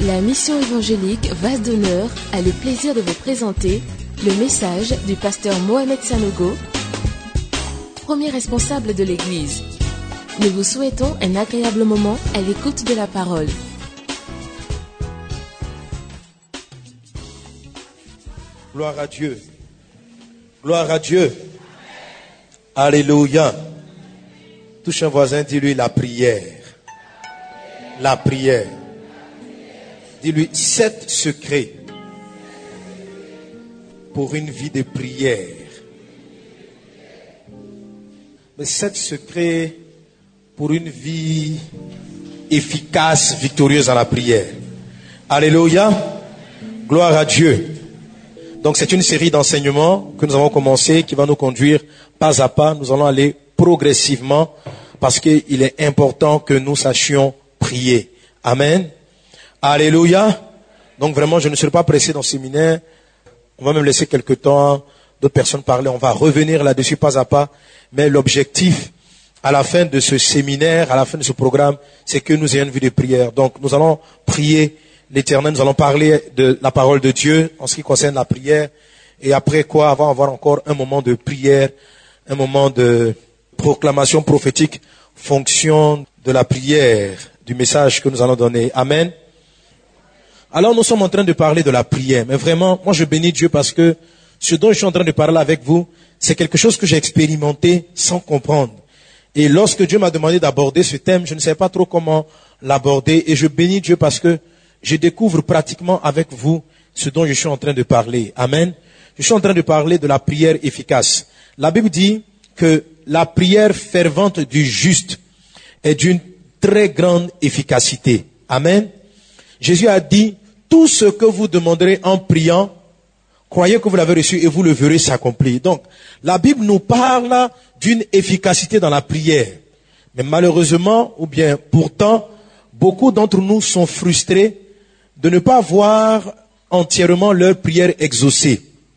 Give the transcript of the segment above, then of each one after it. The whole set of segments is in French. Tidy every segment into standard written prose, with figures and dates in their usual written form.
La mission évangélique Vase d'honneur a le plaisir de vous présenter le message du pasteur Mohamed Sanogo, premier responsable de l'Église. Nous vous souhaitons un agréable moment à l'écoute de la parole. Gloire à Dieu. Gloire à Dieu. Alléluia. Touche un voisin, dis-lui la prière. La prière. Dis-lui 7 secrets pour une vie de prière. Mais 7 secrets pour une vie efficace, victorieuse dans la prière. Alléluia. Gloire à Dieu. Donc c'est une série d'enseignements que nous avons commencé qui va nous conduire pas à pas. Nous allons aller progressivement parce qu'il est important que nous sachions prier. Amen. Alléluia. Donc vraiment, je ne serai pas pressé dans ce séminaire. On va même laisser quelques temps d'autres personnes parler. On va revenir là-dessus pas à pas. Mais l'objectif, à la fin de ce séminaire, à la fin de ce programme, c'est que nous ayons une vie de prière. Donc nous allons prier l'Éternel. Nous allons parler de la parole de Dieu en ce qui concerne la prière. Et après quoi, on va avoir encore un moment de prière, un moment de proclamation prophétique, fonction de la prière, du message que nous allons donner. Amen. Alors nous sommes en train de parler de la prière, mais vraiment, moi je bénis Dieu parce que ce dont je suis en train de parler avec vous, c'est quelque chose que j'ai expérimenté sans comprendre. Et lorsque Dieu m'a demandé d'aborder ce thème, je ne savais pas trop comment l'aborder et je bénis Dieu parce que je découvre pratiquement avec vous ce dont je suis en train de parler. Amen. Je suis en train de parler de la prière efficace. La Bible dit que la prière fervente du juste est d'une très grande efficacité. Amen. Jésus a dit, tout ce que vous demanderez en priant, croyez que vous l'avez reçu et vous le verrez s'accomplir. Donc, la Bible nous parle d'une efficacité dans la prière. Mais malheureusement, ou bien pourtant, beaucoup d'entre nous sont frustrés de ne pas voir entièrement leur prière exaucée.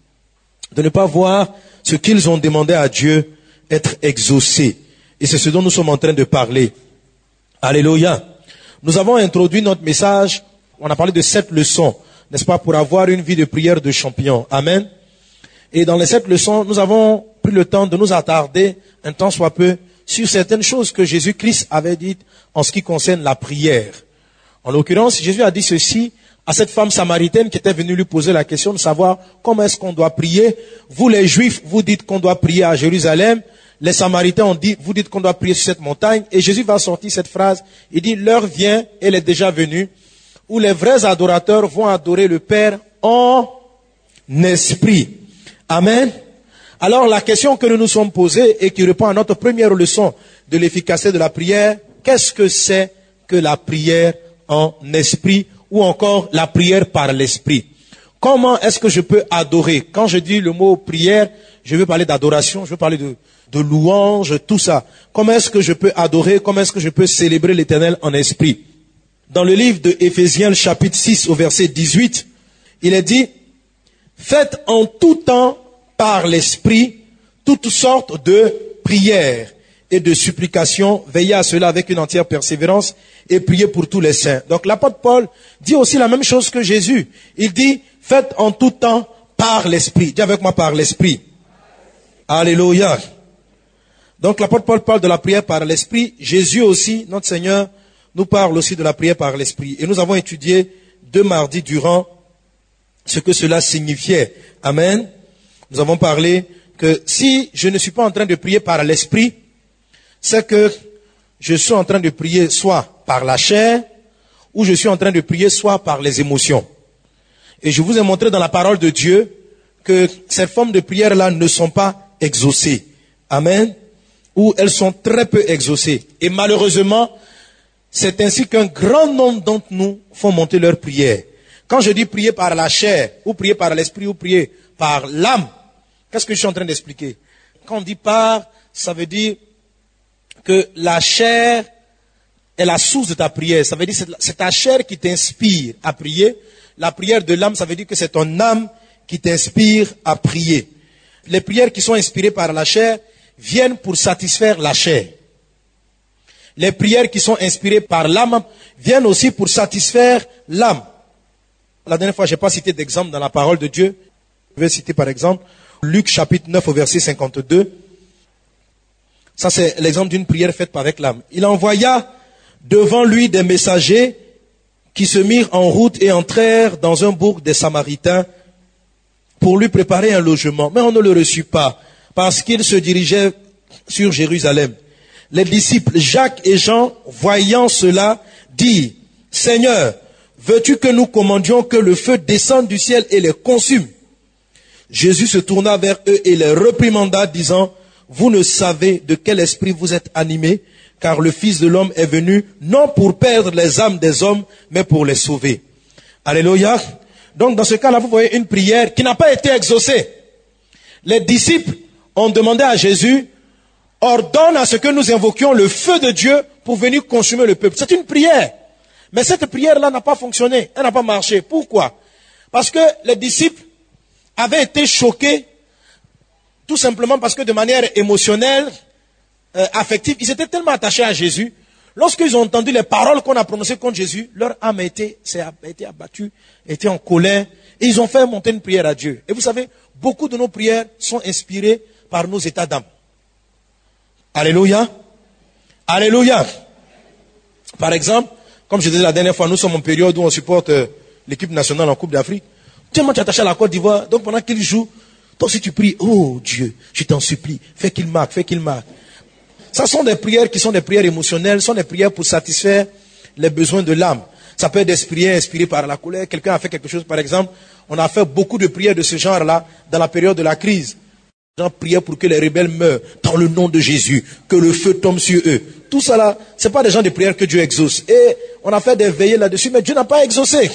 De ne pas voir ce qu'ils ont demandé à Dieu être exaucé. Et c'est ce dont nous sommes en train de parler. Alléluia. Nous avons introduit notre message, on a parlé de 7 leçons, n'est-ce pas, pour avoir une vie de prière de champion. Amen. Et dans les 7 leçons, nous avons pris le temps de nous attarder, un temps soit peu, sur certaines choses que Jésus-Christ avait dites en ce qui concerne la prière. En l'occurrence, Jésus a dit ceci à cette femme samaritaine qui était venue lui poser la question de savoir comment est-ce qu'on doit prier. Vous les Juifs, vous dites qu'on doit prier à Jérusalem. Les Samaritains ont dit, vous dites qu'on doit prier sur cette montagne. Et Jésus va sortir cette phrase. Il dit, l'heure vient, elle est déjà venue, où les vrais adorateurs vont adorer le Père en esprit. Amen. Alors la question que nous nous sommes posée et qui répond à notre première leçon de l'efficacité de la prière, qu'est-ce que c'est que la prière en esprit ou encore la prière par l'esprit? Comment est-ce que je peux adorer? Quand je dis le mot prière, je veux parler d'adoration, je veux parler de louange, tout ça. Comment est-ce que je peux adorer? Comment est-ce que je peux célébrer l'Éternel en esprit? Dans le livre de Éphésiens, chapitre 6, au verset 18, il est dit, faites en tout temps par l'esprit toutes sortes de prières et de supplications, veillez à cela avec une entière persévérance et priez pour tous les saints. Donc l'apôtre Paul dit aussi la même chose que Jésus. Il dit, faites en tout temps par l'esprit. Dis avec moi par l'esprit. Alléluia. Donc l'apôtre Paul parle de la prière par l'esprit. Jésus aussi, notre Seigneur, nous parle aussi de la prière par l'esprit. Et nous avons étudié 2 mardis durant ce que cela signifiait. Amen. Nous avons parlé que si je ne suis pas en train de prier par l'esprit, c'est que je suis en train de prier soit par la chair, ou je suis en train de prier soit par les émotions. Et je vous ai montré dans la parole de Dieu que ces formes de prière-là ne sont pas exaucées. Amen. Ou elles sont très peu exaucées. Et malheureusement, c'est ainsi qu'un grand nombre d'entre nous font monter leur prière. Quand je dis prier par la chair, ou prier par l'esprit, ou prier par l'âme, qu'est-ce que je suis en train d'expliquer? Quand on dit par, ça veut dire que la chair est la source de ta prière. Ça veut dire que c'est ta chair qui t'inspire à prier. La prière de l'âme, ça veut dire que c'est ton âme qui t'inspire à prier. Les prières qui sont inspirées par la chair viennent pour satisfaire la chair. Les prières qui sont inspirées par l'âme viennent aussi pour satisfaire l'âme. La dernière fois, je n'ai pas cité d'exemple dans la parole de Dieu. Je vais citer par exemple Luc chapitre 9 au verset 52. Ça, c'est l'exemple d'une prière faite avec l'âme. Il envoya devant lui des messagers qui se mirent en route et entrèrent dans un bourg des Samaritains pour lui préparer un logement. Mais on ne le reçut pas parce qu'il se dirigeait sur Jérusalem. Les disciples Jacques et Jean, voyant cela, dirent, « Seigneur, veux-tu que nous commandions que le feu descende du ciel et les consume ?» Jésus se tourna vers eux et les réprimanda, disant, « Vous ne savez de quel esprit vous êtes animés, car le Fils de l'homme est venu non pour perdre les âmes des hommes, mais pour les sauver. » Alléluia. Donc dans ce cas-là, vous voyez une prière qui n'a pas été exaucée. Les disciples ont demandé à Jésus, « Ordonne à ce que nous invoquions le feu de Dieu pour venir consumer le peuple. » C'est une prière. Mais cette prière-là n'a pas fonctionné. Elle n'a pas marché. Pourquoi? Parce que les disciples avaient été choqués, tout simplement parce que de manière émotionnelle, affective, ils étaient tellement attachés à Jésus. Lorsqu'ils ont entendu les paroles qu'on a prononcées contre Jésus, leur âme a été abattue, était en colère, et ils ont fait monter une prière à Dieu. Et vous savez, beaucoup de nos prières sont inspirées par nos états d'âme. Alléluia. Alléluia. Par exemple, comme je disais la dernière fois, nous sommes en période où on supporte l'équipe nationale en Coupe d'Afrique. Tellement tu es attaché à la Côte d'Ivoire, donc pendant qu'il joue, toi aussi tu pries, oh Dieu, je t'en supplie, fais qu'il marque, fais qu'il marque. Ça sont des prières qui sont des prières émotionnelles, sont des prières pour satisfaire les besoins de l'âme. Ça peut être des prières inspirées par la colère. Quelqu'un a fait quelque chose, par exemple, on a fait beaucoup de prières de ce genre-là dans la période de la crise. Les gens priaient pour que les rebelles meurent dans le nom de Jésus, que le feu tombe sur eux. Tout ça là, c'est pas des gens de prières que Dieu exauce. Et on a fait des veillées là-dessus, mais Dieu n'a pas exaucé.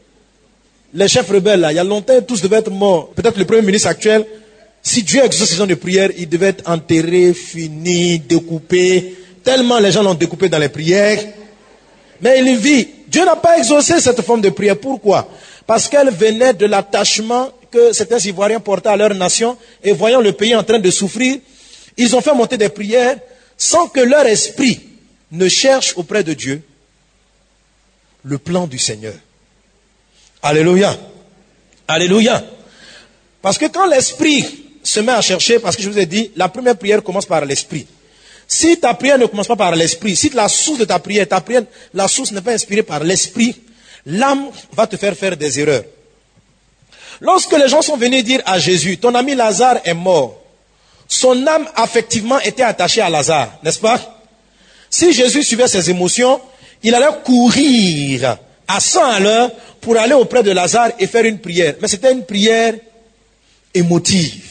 Les chefs rebelles là, il y a longtemps, tous devaient être morts. Peut-être le premier ministre actuel, si Dieu exauce ces gens de prière, il devait être enterré, fini, découpé. Tellement les gens l'ont découpé dans les prières. Mais il vit. Dieu n'a pas exaucé cette forme de prière. Pourquoi? Parce qu'elle venait de l'attachement que certains Ivoiriens portaient à leur nation. Et voyant le pays en train de souffrir, ils ont fait monter des prières sans que leur esprit ne cherche auprès de Dieu le plan du Seigneur. Alléluia. Alléluia. Parce que quand l'esprit se met à chercher, parce que je vous ai dit, la première prière commence par l'esprit. Si ta prière ne commence pas par l'esprit, si la source de ta prière, la source n'est pas inspirée par l'esprit, l'âme va te faire des erreurs. Lorsque les gens sont venus dire à Jésus, ton ami Lazare est mort, son âme affectivement était attachée à Lazare, n'est-ce pas? Si Jésus suivait ses émotions, il allait courir à 100 à l'heure pour aller auprès de Lazare et faire une prière. Mais c'était une prière émotive.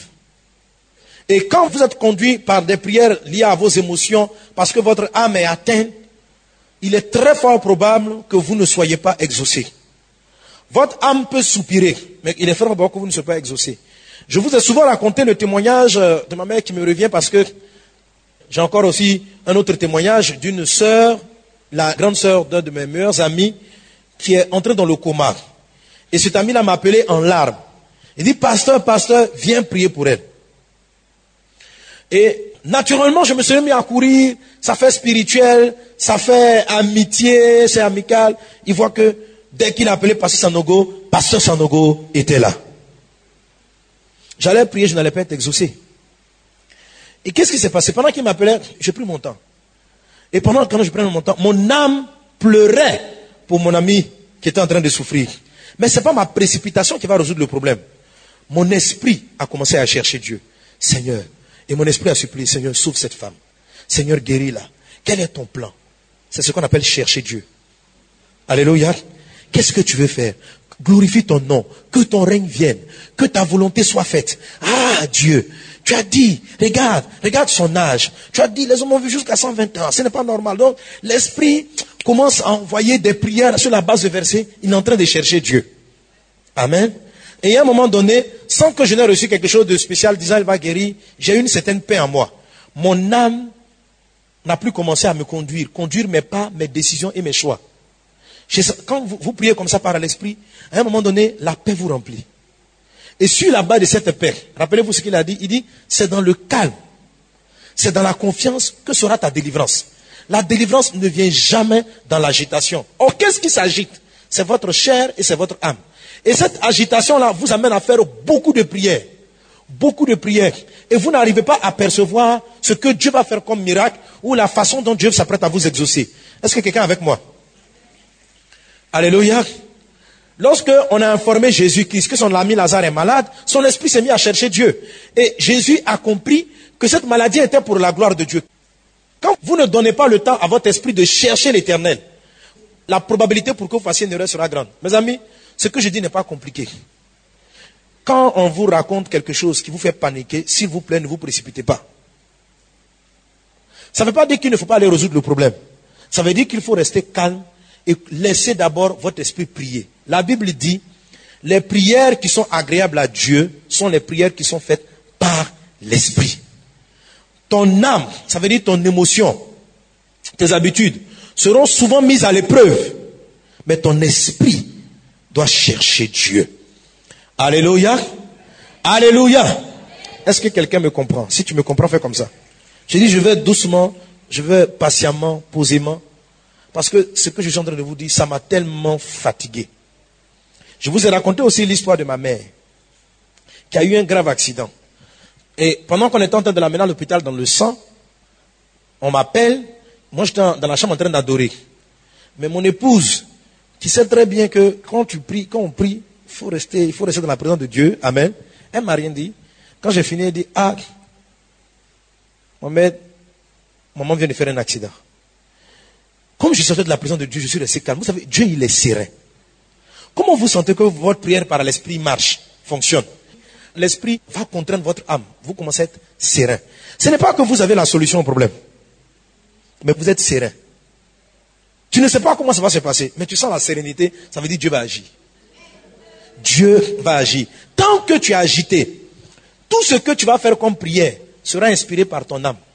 Et quand vous êtes conduit par des prières liées à vos émotions, parce que votre âme est atteinte, il est très fort probable que vous ne soyez pas exaucé. Votre âme peut soupirer, mais il est fort probable que vous ne soyez pas exaucé. Je vous ai souvent raconté le témoignage de ma mère qui me revient parce que j'ai encore aussi un autre témoignage d'une sœur, la grande sœur d'un de mes meilleurs amis, qui est entrée dans le coma. Et cet ami-là m'a appelé en larmes. Il dit, pasteur, viens prier pour elle. Et naturellement, je me suis mis à courir, ça fait spirituel, ça fait amitié, c'est amical. Il voit que dès qu'il a appelé pasteur Sanogo était là. J'allais prier, je n'allais pas être exaucé. Et qu'est-ce qui s'est passé? Pendant qu'il m'appelait, j'ai pris mon temps. Et pendant que je prenais mon temps, mon âme pleurait pour mon ami qui était en train de souffrir. Mais ce n'est pas ma précipitation qui va résoudre le problème. Mon esprit a commencé à chercher Dieu. Seigneur. Et mon esprit a supplié, Seigneur, sauve cette femme. Seigneur, guéris-la. Quel est ton plan? C'est ce qu'on appelle chercher Dieu. Alléluia. Qu'est-ce que tu veux faire? Glorifie ton nom. Que ton règne vienne. Que ta volonté soit faite. Ah, Dieu. Tu as dit, regarde son âge. Tu as dit, les hommes ont vu jusqu'à 120 ans. Ce n'est pas normal. Donc, l'esprit commence à envoyer des prières sur la base de versets. Il est en train de chercher Dieu. Amen. Et à un moment donné, sans que je n'ai reçu quelque chose de spécial disant il va guérir, j'ai eu une certaine paix en moi. Mon âme n'a plus commencé à me conduire mes pas, mes décisions et mes choix. Quand vous priez comme ça par l'esprit, à un moment donné, la paix vous remplit. Et sur la base de cette paix, rappelez-vous ce qu'il a dit, il dit, c'est dans le calme, c'est dans la confiance que sera ta délivrance. La délivrance ne vient jamais dans l'agitation. Or, qu'est-ce qui s'agite? C'est votre chair et c'est votre âme. Et cette agitation-là vous amène à faire beaucoup de prières. Beaucoup de prières. Et vous n'arrivez pas à percevoir ce que Dieu va faire comme miracle ou la façon dont Dieu s'apprête à vous exaucer. Est-ce que quelqu'un est avec moi? Alléluia. Lorsque on a informé Jésus-Christ que son ami Lazare est malade, son esprit s'est mis à chercher Dieu. Et Jésus a compris que cette maladie était pour la gloire de Dieu. Quand vous ne donnez pas le temps à votre esprit de chercher l'Éternel, la probabilité pour que vous fassiez une erreur sera grande. Mes amis, ce que je dis n'est pas compliqué. Quand on vous raconte quelque chose qui vous fait paniquer, s'il vous plaît, ne vous précipitez pas. Ça ne veut pas dire qu'il ne faut pas aller résoudre le problème. Ça veut dire qu'il faut rester calme et laisser d'abord votre esprit prier. La Bible dit, les prières qui sont agréables à Dieu sont les prières qui sont faites par l'esprit. Ton âme, ça veut dire ton émotion, tes habitudes, seront souvent mises à l'épreuve. Mais ton esprit doit chercher Dieu. Alléluia. Alléluia. Est-ce que quelqu'un me comprend? Si tu me comprends, fais comme ça. Je dis, je vais doucement, je vais patiemment, posément. Parce que ce que je suis en train de vous dire, ça m'a tellement fatigué. Je vous ai raconté aussi l'histoire de ma mère, qui a eu un grave accident. Et pendant qu'on était en train de l'amener à l'hôpital dans le sang, on m'appelle, moi j'étais dans la chambre en train d'adorer. Mais mon épouse, qui sait très bien que quand on prie, il faut rester dans la présence de Dieu. Amen. Elle m'a rien dit. Quand j'ai fini, elle dit, Mohamed, maman vient de faire un accident. Comme je sortais de la présence de Dieu, je suis resté calme. Vous savez, Dieu, il est serein. Comment vous sentez que votre prière par l'esprit marche, fonctionne? L'esprit va contraindre votre âme. Vous commencez à être serein. Ce n'est pas que vous avez la solution au problème. Mais vous êtes serein. Tu ne sais pas comment ça va se passer. Mais tu sens la sérénité. Ça veut dire Dieu va agir. Dieu va agir. Tant que tu es agité, tout ce que tu vas faire comme prière sera inspiré par ton âme.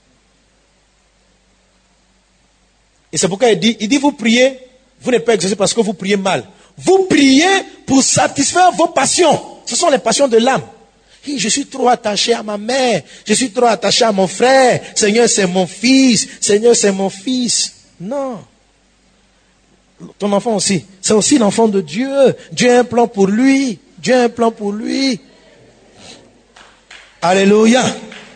Et c'est pourquoi il dit, vous priez, vous n'êtes pas exaucé parce que vous priez mal. Vous priez pour satisfaire vos passions. Ce sont les passions de l'âme. Je suis trop attaché à ma mère. Je suis trop attaché à mon frère. Seigneur, c'est mon fils. Seigneur, c'est mon fils. Non. Ton enfant aussi. C'est aussi l'enfant de Dieu. Dieu a un plan pour lui. Dieu a un plan pour lui. Alléluia.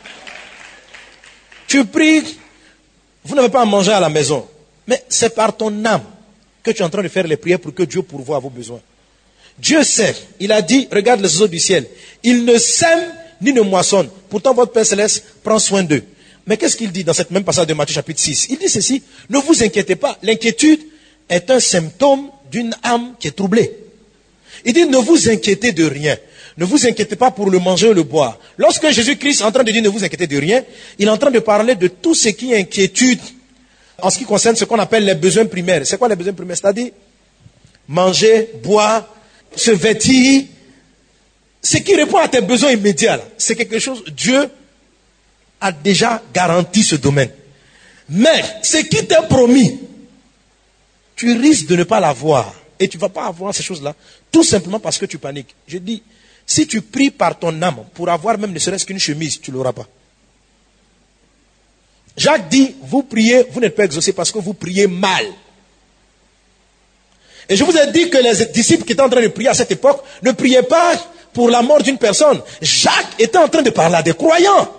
Tu pries. Vous n'avez pas à manger à la maison. Mais c'est par ton âme que tu es en train de faire les prières pour que Dieu pourvoie à vos besoins. Dieu sait. Il a dit, regarde les oiseaux du ciel. Ils ne sèment ni ne moissonnent. Pourtant, votre Père Céleste prend soin d'eux. Mais qu'est-ce qu'il dit dans cette même passage de Matthieu chapitre 6? Il dit ceci, ne vous inquiétez pas. L'inquiétude est un symptôme d'une âme qui est troublée. Il dit, ne vous inquiétez de rien. Ne vous inquiétez pas pour le manger ou le boire. Lorsque Jésus-Christ est en train de dire ne vous inquiétez de rien, il est en train de parler de tout ce qui est inquiétude en ce qui concerne ce qu'on appelle les besoins primaires. C'est quoi les besoins primaires? C'est-à-dire manger, boire, se vêtir. Ce qui répond à tes besoins immédiats, c'est quelque chose, Dieu a déjà garanti ce domaine. Mais ce qui t'est promis, tu risques de ne pas l'avoir. Et tu ne vas pas avoir ces choses-là, tout simplement parce que tu paniques. Je dis, si tu pries par ton âme pour avoir même ne serait-ce qu'une chemise, tu ne l'auras pas. Jacques dit, vous priez, vous n'êtes pas exaucés parce que vous priez mal. Et je vous ai dit que les disciples qui étaient en train de prier à cette époque ne priaient pas pour la mort d'une personne. Jacques était en train de parler à des croyants.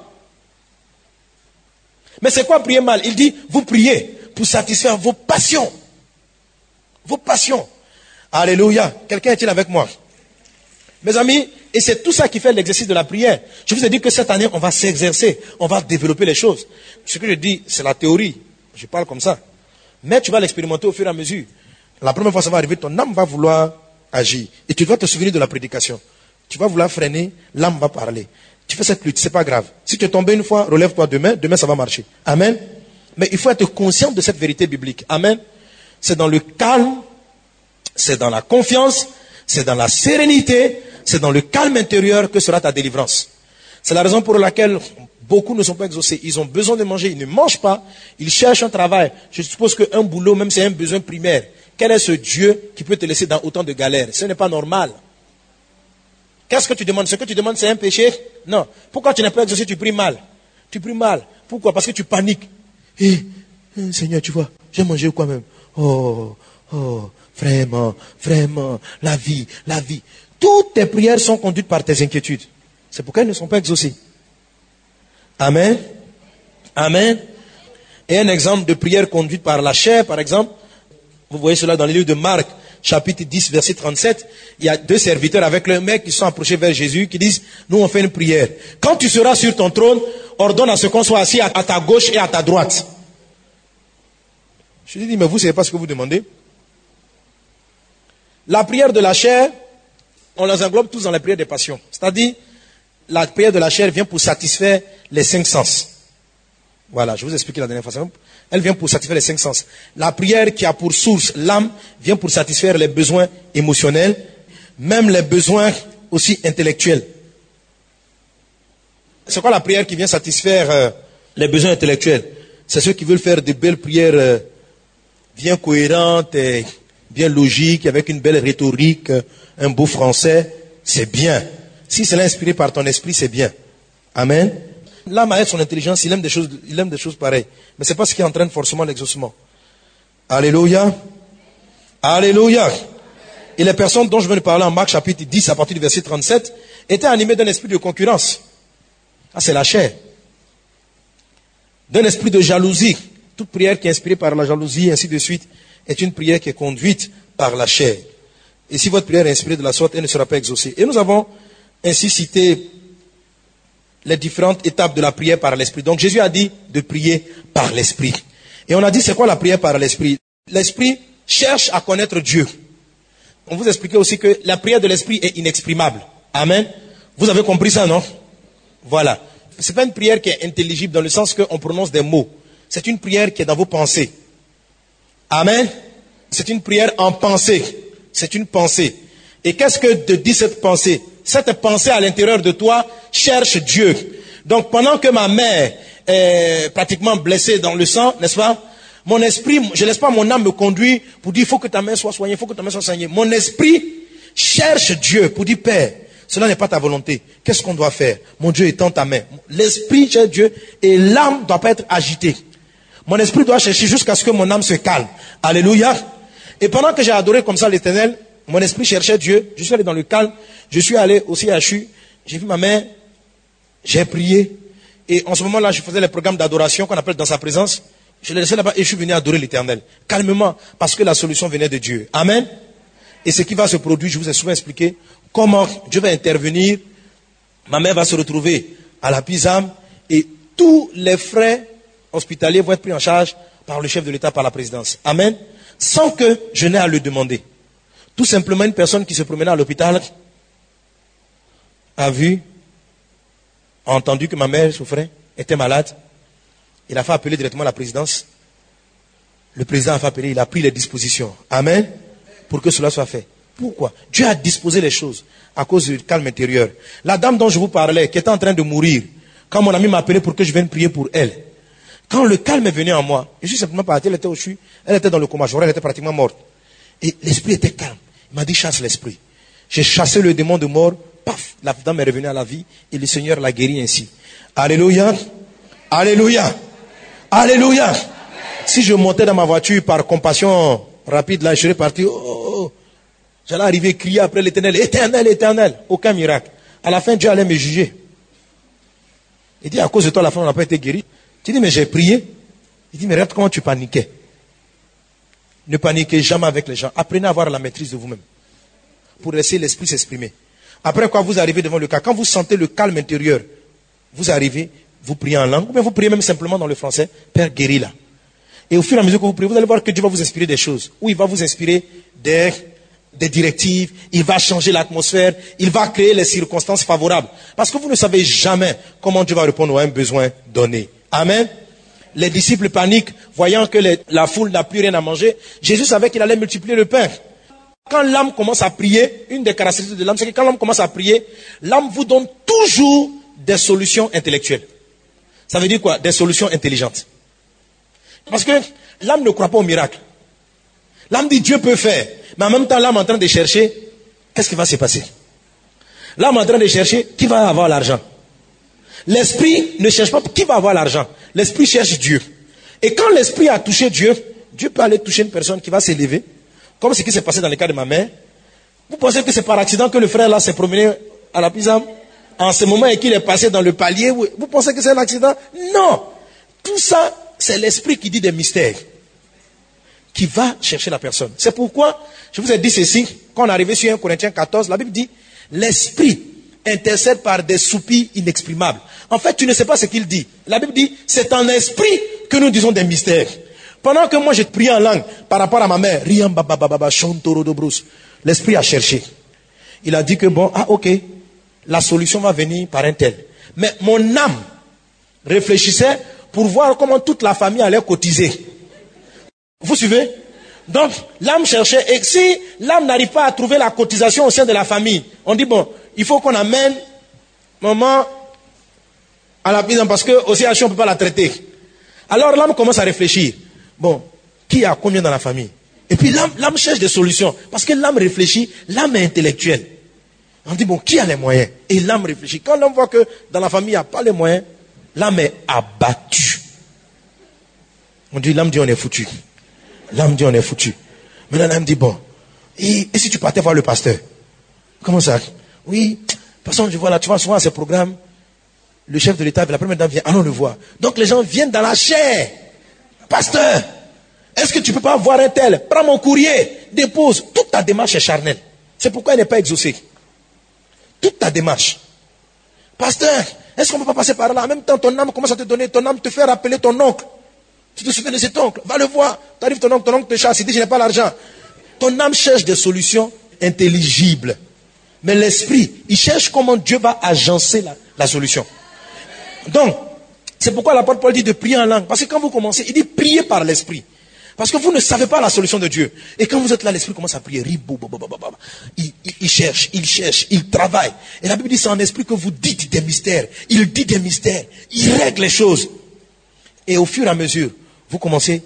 Mais c'est quoi prier mal? Il dit, vous priez pour satisfaire vos passions. Vos passions. Alléluia. Quelqu'un est-il avec moi? Mes amis, et c'est tout ça qui fait l'exercice de la prière. Je vous ai dit que cette année, on va s'exercer. On va développer les choses. Ce que je dis, c'est la théorie. Je parle comme ça. Mais tu vas l'expérimenter au fur et à mesure. La première fois, ça va arriver, ton âme va vouloir agir. Et tu dois te souvenir de la prédication. Tu vas vouloir freiner, l'âme va parler. Tu fais cette lutte, c'est pas grave. Si tu es tombé une fois, relève-toi demain ça va marcher. Amen. Mais il faut être conscient de cette vérité biblique. Amen. C'est dans le calme, c'est dans la confiance, c'est dans la sérénité, c'est dans le calme intérieur que sera ta délivrance. C'est la raison pour laquelle beaucoup ne sont pas exaucés. Ils ont besoin de manger, ils ne mangent pas, ils cherchent un travail. Je suppose qu'un boulot, même c'est un besoin primaire. Quel est ce Dieu qui peut te laisser dans autant de galères? Ce n'est pas normal. Qu'est-ce que tu demandes? Ce que tu demandes, c'est un péché? Non. Pourquoi tu n'es pas exaucé? Tu pries mal. Tu pries mal. Pourquoi? Parce que tu paniques. Seigneur, tu vois, j'ai mangé quoi même? Oh, vraiment, vraiment, la vie. Toutes tes prières sont conduites par tes inquiétudes. C'est pourquoi elles ne sont pas exaucées. Amen. Amen. Et un exemple de prière conduite par la chair, par exemple, vous voyez cela dans le livre de Marc, chapitre 10, verset 37. Il y a 2 serviteurs avec le mec qui sont approchés vers Jésus, qui disent, nous on fait une prière. Quand tu seras sur ton trône, ordonne à ce qu'on soit assis à ta gauche et à ta droite. Je lui dis, mais vous ne savez pas ce que vous demandez? La prière de la chair, on les englobe tous dans la prière des passions. C'est-à-dire, la prière de la chair vient pour satisfaire les 5 sens. Voilà, je vous explique la dernière fois. Elle vient pour satisfaire les 5 sens. La prière qui a pour source l'âme vient pour satisfaire les besoins émotionnels, même les besoins aussi intellectuels. C'est quoi la prière qui vient satisfaire les besoins intellectuels? C'est ceux qui veulent faire de belles prières bien cohérentes, et bien logiques, avec une belle rhétorique, un beau français. C'est bien. Si c'est inspiré par ton esprit, c'est bien. Amen. L'âme a son intelligence, il aime des choses pareilles. Mais ce n'est pas ce qui entraîne forcément l'exaucement. Alléluia. Alléluia. Et les personnes dont je viens de parler en Marc chapitre 10 à partir du verset 37 étaient animées d'un esprit de concurrence. Ah, c'est la chair. D'un esprit de jalousie. Toute prière qui est inspirée par la jalousie, ainsi de suite, est une prière qui est conduite par la chair. Et si votre prière est inspirée de la sorte, elle ne sera pas exaucée. Et nous avons ainsi cité les différentes étapes de la prière par l'esprit. Donc Jésus a dit de prier par l'esprit. Et on a dit c'est quoi la prière par l'esprit? L'esprit cherche à connaître Dieu. On vous expliquait aussi que la prière de l'esprit est inexprimable. Amen. Vous avez compris ça, non? Voilà. C'est pas une prière qui est intelligible dans le sens qu'on prononce des mots. C'est une prière qui est dans vos pensées. Amen. C'est une prière en pensée. C'est une pensée. Et qu'est-ce que te dit cette pensée? Cette pensée à l'intérieur de toi cherche Dieu. Donc pendant que ma mère est pratiquement blessée dans le sang, n'est-ce pas? Mon esprit, je laisse pas mon âme me conduire pour dire il faut que ta main soit soignée, il faut que ta main soit soignée. Mon esprit cherche Dieu pour dire Père, cela n'est pas ta volonté. Qu'est-ce qu'on doit faire? Mon Dieu étend ta main. L'esprit cherche Dieu et l'âme ne doit pas être agitée. Mon esprit doit chercher jusqu'à ce que mon âme se calme. Alléluia. Et pendant que j'ai adoré comme ça l'Éternel, mon esprit cherchait Dieu. Je suis allé dans le calme. Je suis allé au CHU. J'ai vu ma mère. J'ai prié. Et en ce moment-là, je faisais les programmes d'adoration qu'on appelle dans sa présence. Je l'ai laissé là-bas et je suis venu adorer l'Éternel. Calmement. Parce que la solution venait de Dieu. Amen. Et ce qui va se produire, je vous ai souvent expliqué comment Dieu va intervenir. Ma mère va se retrouver à la Pisam. Et tous les frais hospitaliers vont être pris en charge par le chef de l'État, par la présidence. Amen. Sans que je n'ai à le demander. Tout simplement, une personne qui se promenait à l'hôpital a vu, a entendu que ma mère souffrait, était malade. Il a fait appeler directement la présidence. Le président a fait appeler, il a pris les dispositions. Amen. Pour que cela soit fait. Pourquoi? Dieu a disposé les choses à cause du calme intérieur. La dame dont je vous parlais, qui était en train de mourir, quand mon ami m'a appelé pour que je vienne prier pour elle, quand le calme est venu en moi, je suis simplement parti, elle était au CHU, elle était dans le coma, elle était pratiquement morte. Et l'esprit était calme. Il m'a dit chasse l'esprit. J'ai chassé le démon de mort, paf, la dame est revenue à la vie et le Seigneur l'a guéri ainsi. Alléluia. Alléluia. Alléluia. Si je montais dans ma voiture par compassion rapide, là, je serais parti, j'allais arriver crier après l'Éternel, Éternel, Éternel. Aucun miracle. À la fin, Dieu allait me juger. Il dit, à cause de toi, à la fin, on n'a pas été guéri. Tu dis, mais j'ai prié. Il dit, mais regarde comment tu paniquais. Ne paniquez jamais avec les gens. Apprenez à avoir la maîtrise de vous-même. Pour laisser l'esprit s'exprimer. Après quoi, vous arrivez devant le cas. Quand vous sentez le calme intérieur, vous arrivez, vous priez en langue, ou bien vous priez même simplement dans le français, Père guéris là. Et au fur et à mesure que vous priez, vous allez voir que Dieu va vous inspirer des choses. Ou il va vous inspirer des directives, il va changer l'atmosphère, il va créer les circonstances favorables. Parce que vous ne savez jamais comment Dieu va répondre à un besoin donné. Amen. Les disciples paniquent, voyant que la foule n'a plus rien à manger. Jésus savait qu'il allait multiplier le pain. Quand l'âme commence à prier, une des caractéristiques de l'âme, c'est que quand l'âme commence à prier, l'âme vous donne toujours des solutions intellectuelles. Ça veut dire quoi? Des solutions intelligentes. Parce que l'âme ne croit pas au miracle. L'âme dit Dieu peut faire. Mais en même temps, l'âme est en train de chercher, qu'est-ce qui va se passer? L'âme est en train de chercher, qui va avoir l'argent? L'esprit ne cherche pas qui va avoir l'argent. L'esprit cherche Dieu. Et quand l'esprit a touché Dieu, Dieu peut aller toucher une personne qui va s'élever, comme ce qui s'est passé dans le cas de ma mère. Vous pensez que c'est par accident que le frère là s'est promené à la pisam en ce moment et qu'il est passé dans le palier? Vous pensez que c'est un accident? Non. Tout ça, c'est l'esprit qui dit des mystères, qui va chercher la personne. C'est pourquoi, je vous ai dit ceci, quand on est arrivé sur 1 Corinthiens 14, la Bible dit, l'esprit intercède par des soupirs inexprimables. En fait, tu ne sais pas ce qu'il dit. La Bible dit, c'est en esprit que nous disons des mystères. Pendant que moi je priais en langue par rapport à ma mère, l'esprit a cherché. Il a dit que bon, ok, la solution va venir par un tel. Mais mon âme réfléchissait pour voir comment toute la famille allait cotiser. Vous suivez? Donc, l'âme cherchait, et si l'âme n'arrive pas à trouver la cotisation au sein de la famille, on dit bon, il faut qu'on amène maman à la prison parce qu'au CHU on ne peut pas la traiter. Alors l'âme commence à réfléchir. Bon, qui a combien dans la famille? Et puis l'âme cherche des solutions. Parce que l'âme réfléchit, l'âme est intellectuelle. On dit bon, qui a les moyens? Et l'âme réfléchit. Quand l'âme voit que dans la famille il n'y a pas les moyens, l'âme est abattue. L'âme dit on est foutu. L'âme dit on est foutu. Maintenant l'âme dit bon, et si tu partais voir le pasteur? Comment ça? Oui, de toute façon, je vois là, tu vois souvent à ces programmes, le chef de l'État, la première dame vient, allons le voir. Donc les gens viennent dans la chair. Pasteur, est-ce que tu ne peux pas voir un tel? Prends mon courrier, dépose. Toute ta démarche est charnelle. C'est pourquoi elle n'est pas exaucée. Toute ta démarche. Pasteur, est-ce qu'on ne peut pas passer par là? En même temps, ton âme commence à te donner, ton âme te fait rappeler ton oncle. Tu te souviens de cet oncle? Va le voir. Tu arrives, ton oncle te chasse, il dit je n'ai pas l'argent. Ton âme cherche des solutions intelligibles. Mais l'esprit, il cherche comment Dieu va agencer la solution. Donc, c'est pourquoi l'apôtre Paul dit de prier en langue. Parce que quand vous commencez, il dit prier par l'esprit. Parce que vous ne savez pas la solution de Dieu. Et quand vous êtes là, l'esprit commence à prier. Il cherche, il travaille. Et la Bible dit c'est en esprit que vous dites des mystères. Il dit des mystères. Il règle les choses. Et au fur et à mesure, vous commencez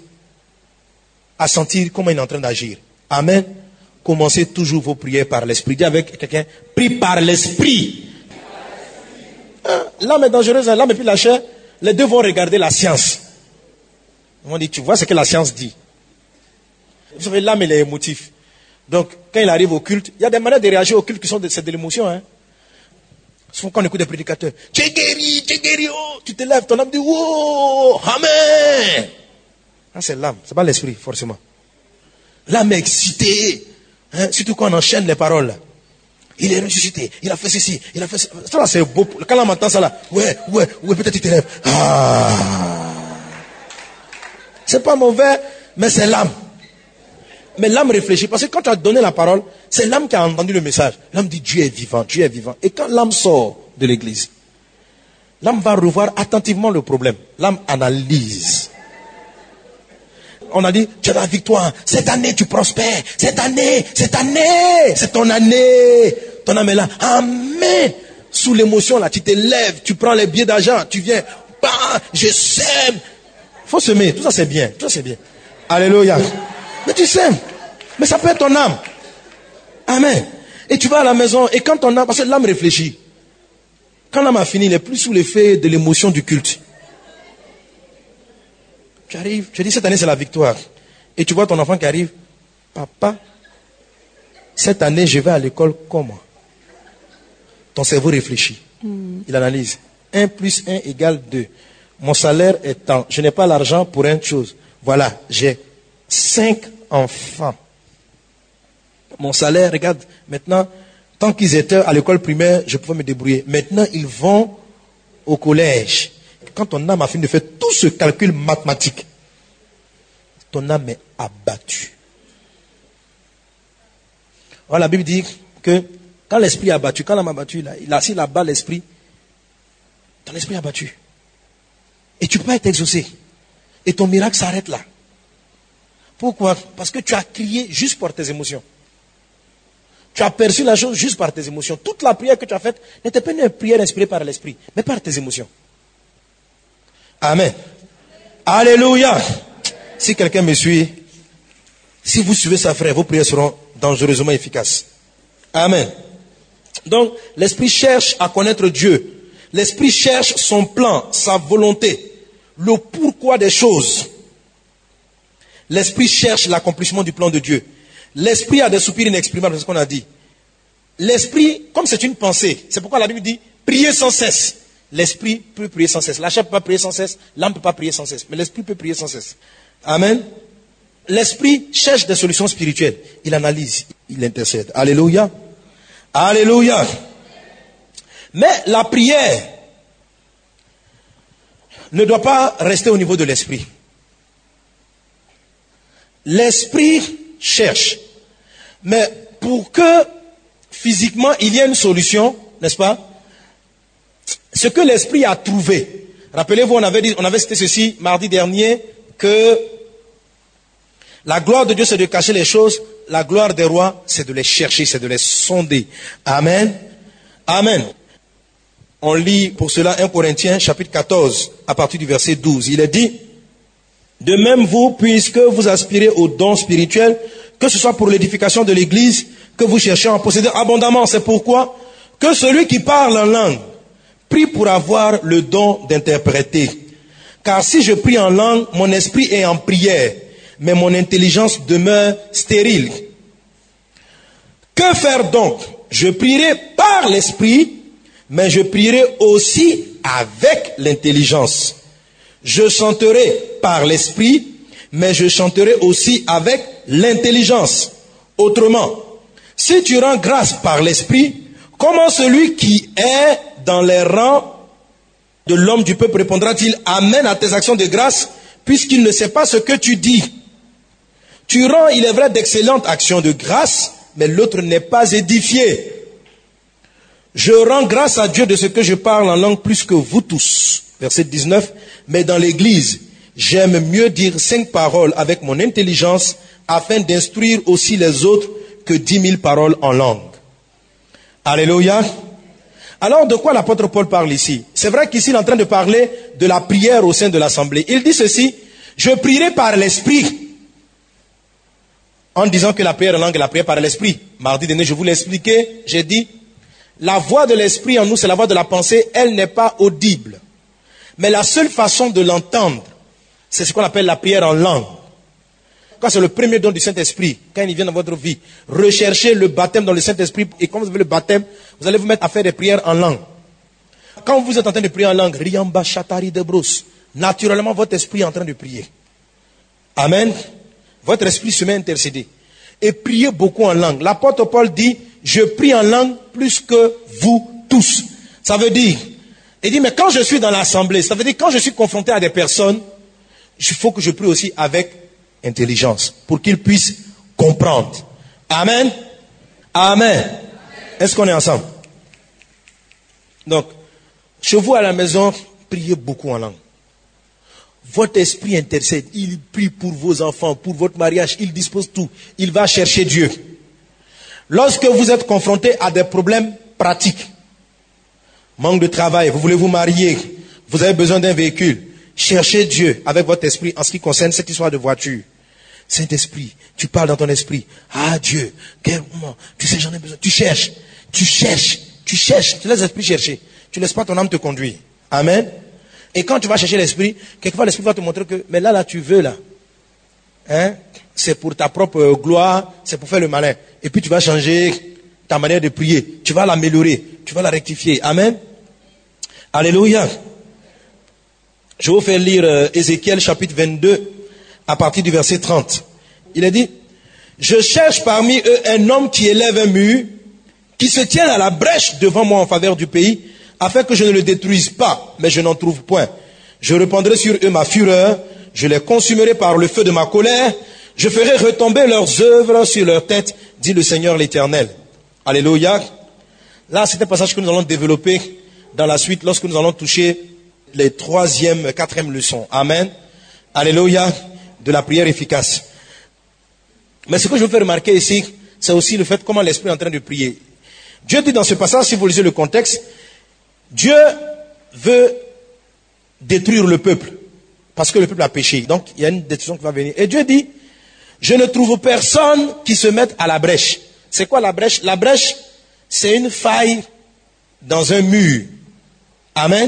à sentir comment il est en train d'agir. Amen. Commencez toujours vos prières par l'esprit. Dis avec quelqu'un, prie par l'esprit. L'âme est dangereuse, l'âme et puis la chair. Les deux vont regarder la science. Ils vont dire, tu vois ce que la science dit. Vous savez, l'âme, elle est émotive. Donc, quand il arrive au culte, il y a des manières de réagir au culte qui sont c'est de l'émotion. Hein. Souvent, quand on écoute des prédicateurs, tu es guéri, oh, tu te lèves, ton âme dit, oh, amen. Ah, c'est l'âme, c'est pas l'esprit, forcément. L'âme est excitée. Hein, surtout quand on enchaîne les paroles. Là. Il est ressuscité, il a fait ceci, il a fait ça. Ça là, c'est beau. Quand l'âme entend ça là, ouais, peut-être tu te lèves. Ah. C'est pas mauvais, mais c'est l'âme. Mais l'âme réfléchit, parce que quand tu as donné la parole, c'est l'âme qui a entendu le message. L'âme dit Dieu est vivant, Dieu est vivant. Et quand l'âme sort de l'église, l'âme va revoir attentivement le problème. L'âme analyse. On a dit, tu as la victoire. Cette année, tu prospères. Cette année, c'est ton année. Ton âme est là. Amen. Sous l'émotion, là, tu te lèves, tu prends les billets d'argent, tu viens. Bah, je sème. Faut semer. Tout ça, c'est bien. Tout ça, c'est bien. Alléluia. Mais tu sèmes. Mais ça peut être ton âme. Amen. Et tu vas à la maison, et quand ton âme, parce que l'âme réfléchit. Quand l'âme a fini, il est plus sous l'effet de l'émotion du culte. Tu arrives, tu dis cette année c'est la victoire. Et tu vois ton enfant qui arrive, papa, cette année je vais à l'école comment? Ton cerveau réfléchit. Il analyse. 1 + 1 = 2. Mon salaire est tant. Je n'ai pas l'argent pour une chose. Voilà, j'ai 5 enfants. Mon salaire, regarde, maintenant, tant qu'ils étaient à l'école primaire, je pouvais me débrouiller. Maintenant, ils vont au collège. Quand ton âme a fini de faire tout ce calcul mathématique, ton âme est abattue. Alors la Bible dit que quand l'esprit est abattu, quand l'âme est abattue, s'il abat l'esprit, ton esprit est abattu. Et tu peux pas être exaucé. Et ton miracle s'arrête là. Pourquoi? Parce que tu as crié juste par tes émotions. Tu as perçu la chose juste par tes émotions. Toute la prière que tu as faite n'était pas une prière inspirée par l'esprit, mais par tes émotions. Amen. Alléluia. Si quelqu'un me suit, si vous suivez ça, frère, vos prières seront dangereusement efficaces. Amen. Donc, l'esprit cherche à connaître Dieu. L'esprit cherche son plan, sa volonté, le pourquoi des choses. L'esprit cherche l'accomplissement du plan de Dieu. L'esprit a des soupirs inexprimables, c'est ce qu'on a dit. L'esprit, comme c'est une pensée, c'est pourquoi la Bible dit priez sans cesse. L'esprit peut prier sans cesse. La chair ne peut pas prier sans cesse, l'âme ne peut pas prier sans cesse, mais l'esprit peut prier sans cesse. Amen. L'esprit cherche des solutions spirituelles. Il analyse, il intercède. Alléluia. Alléluia. Mais la prière ne doit pas rester au niveau de l'esprit. L'esprit cherche. Mais pour que physiquement il y ait une solution, n'est-ce pas? Ce que l'esprit a trouvé. Rappelez-vous, on avait cité ceci mardi dernier, que la gloire de Dieu c'est de cacher les choses, la gloire des rois c'est de les chercher, c'est de les sonder. Amen. Amen. On lit pour cela 1 Corinthiens chapitre 14 à partir du verset 12. Il est dit: de même vous, puisque vous aspirez aux dons spirituels, que ce soit pour l'édification de l'Église, que vous cherchez à en posséder abondamment. C'est pourquoi que celui qui parle en langue prie pour avoir le don d'interpréter. Car si je prie en langue, mon esprit est en prière, mais mon intelligence demeure stérile. Que faire donc? Je prierai par l'esprit, mais je prierai aussi avec l'intelligence. Je chanterai par l'esprit, mais je chanterai aussi avec l'intelligence. Autrement, si tu rends grâce par l'esprit, comment celui qui est dans les rangs de l'homme du peuple répondra-t-il amen à tes actions de grâce, puisqu'il ne sait pas ce que tu dis? Tu rends, il est vrai, d'excellentes actions de grâce, mais l'autre n'est pas édifié. Je rends grâce à Dieu de ce que je parle en langue plus que vous tous. Verset 19. Mais dans l'église, j'aime mieux dire 5 paroles avec mon intelligence afin d'instruire aussi les autres que 10 000 paroles en langue. Alléluia. Alors, de quoi l'apôtre Paul parle ici? C'est vrai qu'ici, il est en train de parler de la prière au sein de l'assemblée. Il dit ceci: je prierai par l'esprit. En disant que la prière en langue est la prière par l'esprit. Mardi dernier, je vous l'ai expliqué. J'ai dit, la voix de l'esprit en nous, c'est la voix de la pensée. Elle n'est pas audible. Mais la seule façon de l'entendre, c'est ce qu'on appelle la prière en langue. Quand c'est le premier don du Saint-Esprit, quand il vient dans votre vie, recherchez le baptême dans le Saint-Esprit, et quand vous avez le baptême, vous allez vous mettre à faire des prières en langue. Quand vous êtes en train de prier en langue, Riamba Chatari de Brousse, naturellement votre esprit est en train de prier. Amen. Votre esprit se met à intercéder. Et priez beaucoup en langue. L'apôtre Paul dit, je prie en langue plus que vous tous. Ça veut dire, il dit, mais quand je suis dans l'assemblée, ça veut dire quand je suis confronté à des personnes, il faut que je prie aussi avec intelligence, pour qu'ils puissent comprendre. Amen. Amen. Est-ce qu'on est ensemble? Donc, chez vous à la maison, priez beaucoup en langue. Votre esprit intercède, il prie pour vos enfants, pour votre mariage, il dispose tout. Il va chercher Dieu. Lorsque vous êtes confronté à des problèmes pratiques, manque de travail, vous voulez vous marier, vous avez besoin d'un véhicule, cherchez Dieu avec votre esprit en ce qui concerne cette histoire de voiture. Saint-Esprit, tu parles dans ton esprit. Ah Dieu, quel moment, tu sais j'en ai besoin. Tu cherches, tu laisses l'esprit chercher. Tu laisses pas ton âme te conduire. Amen. Et quand tu vas chercher l'esprit, quelquefois l'esprit va te montrer que, mais là tu veux là. Hein? C'est pour ta propre gloire, c'est pour faire le malin. Et puis tu vas changer ta manière de prier. Tu vas l'améliorer, tu vas la rectifier. Amen. Alléluia. Je vais vous faire lire Ézéchiel chapitre 22 à partir du verset 30. Il est dit, je cherche parmi eux un homme qui élève un mur, qui se tienne à la brèche devant moi en faveur du pays, afin que je ne le détruise pas, mais je n'en trouve point. Je répandrai sur eux ma fureur, je les consumerai par le feu de ma colère, je ferai retomber leurs œuvres sur leur tête, dit le Seigneur l'Éternel. Alléluia. Là, c'est un passage que nous allons développer dans la suite, lorsque nous allons toucher les 3e, 4e leçons. Amen. Alléluia. De la prière efficace. Mais ce que je veux faire remarquer ici, c'est aussi le fait comment l'Esprit est en train de prier. Dieu dit dans ce passage, si vous lisez le contexte, Dieu veut détruire le peuple, parce que le peuple a péché. Donc, il y a une décision qui va venir. Et Dieu dit, je ne trouve personne qui se mette à la brèche. C'est quoi la brèche? La brèche, c'est une faille dans un mur. Amen.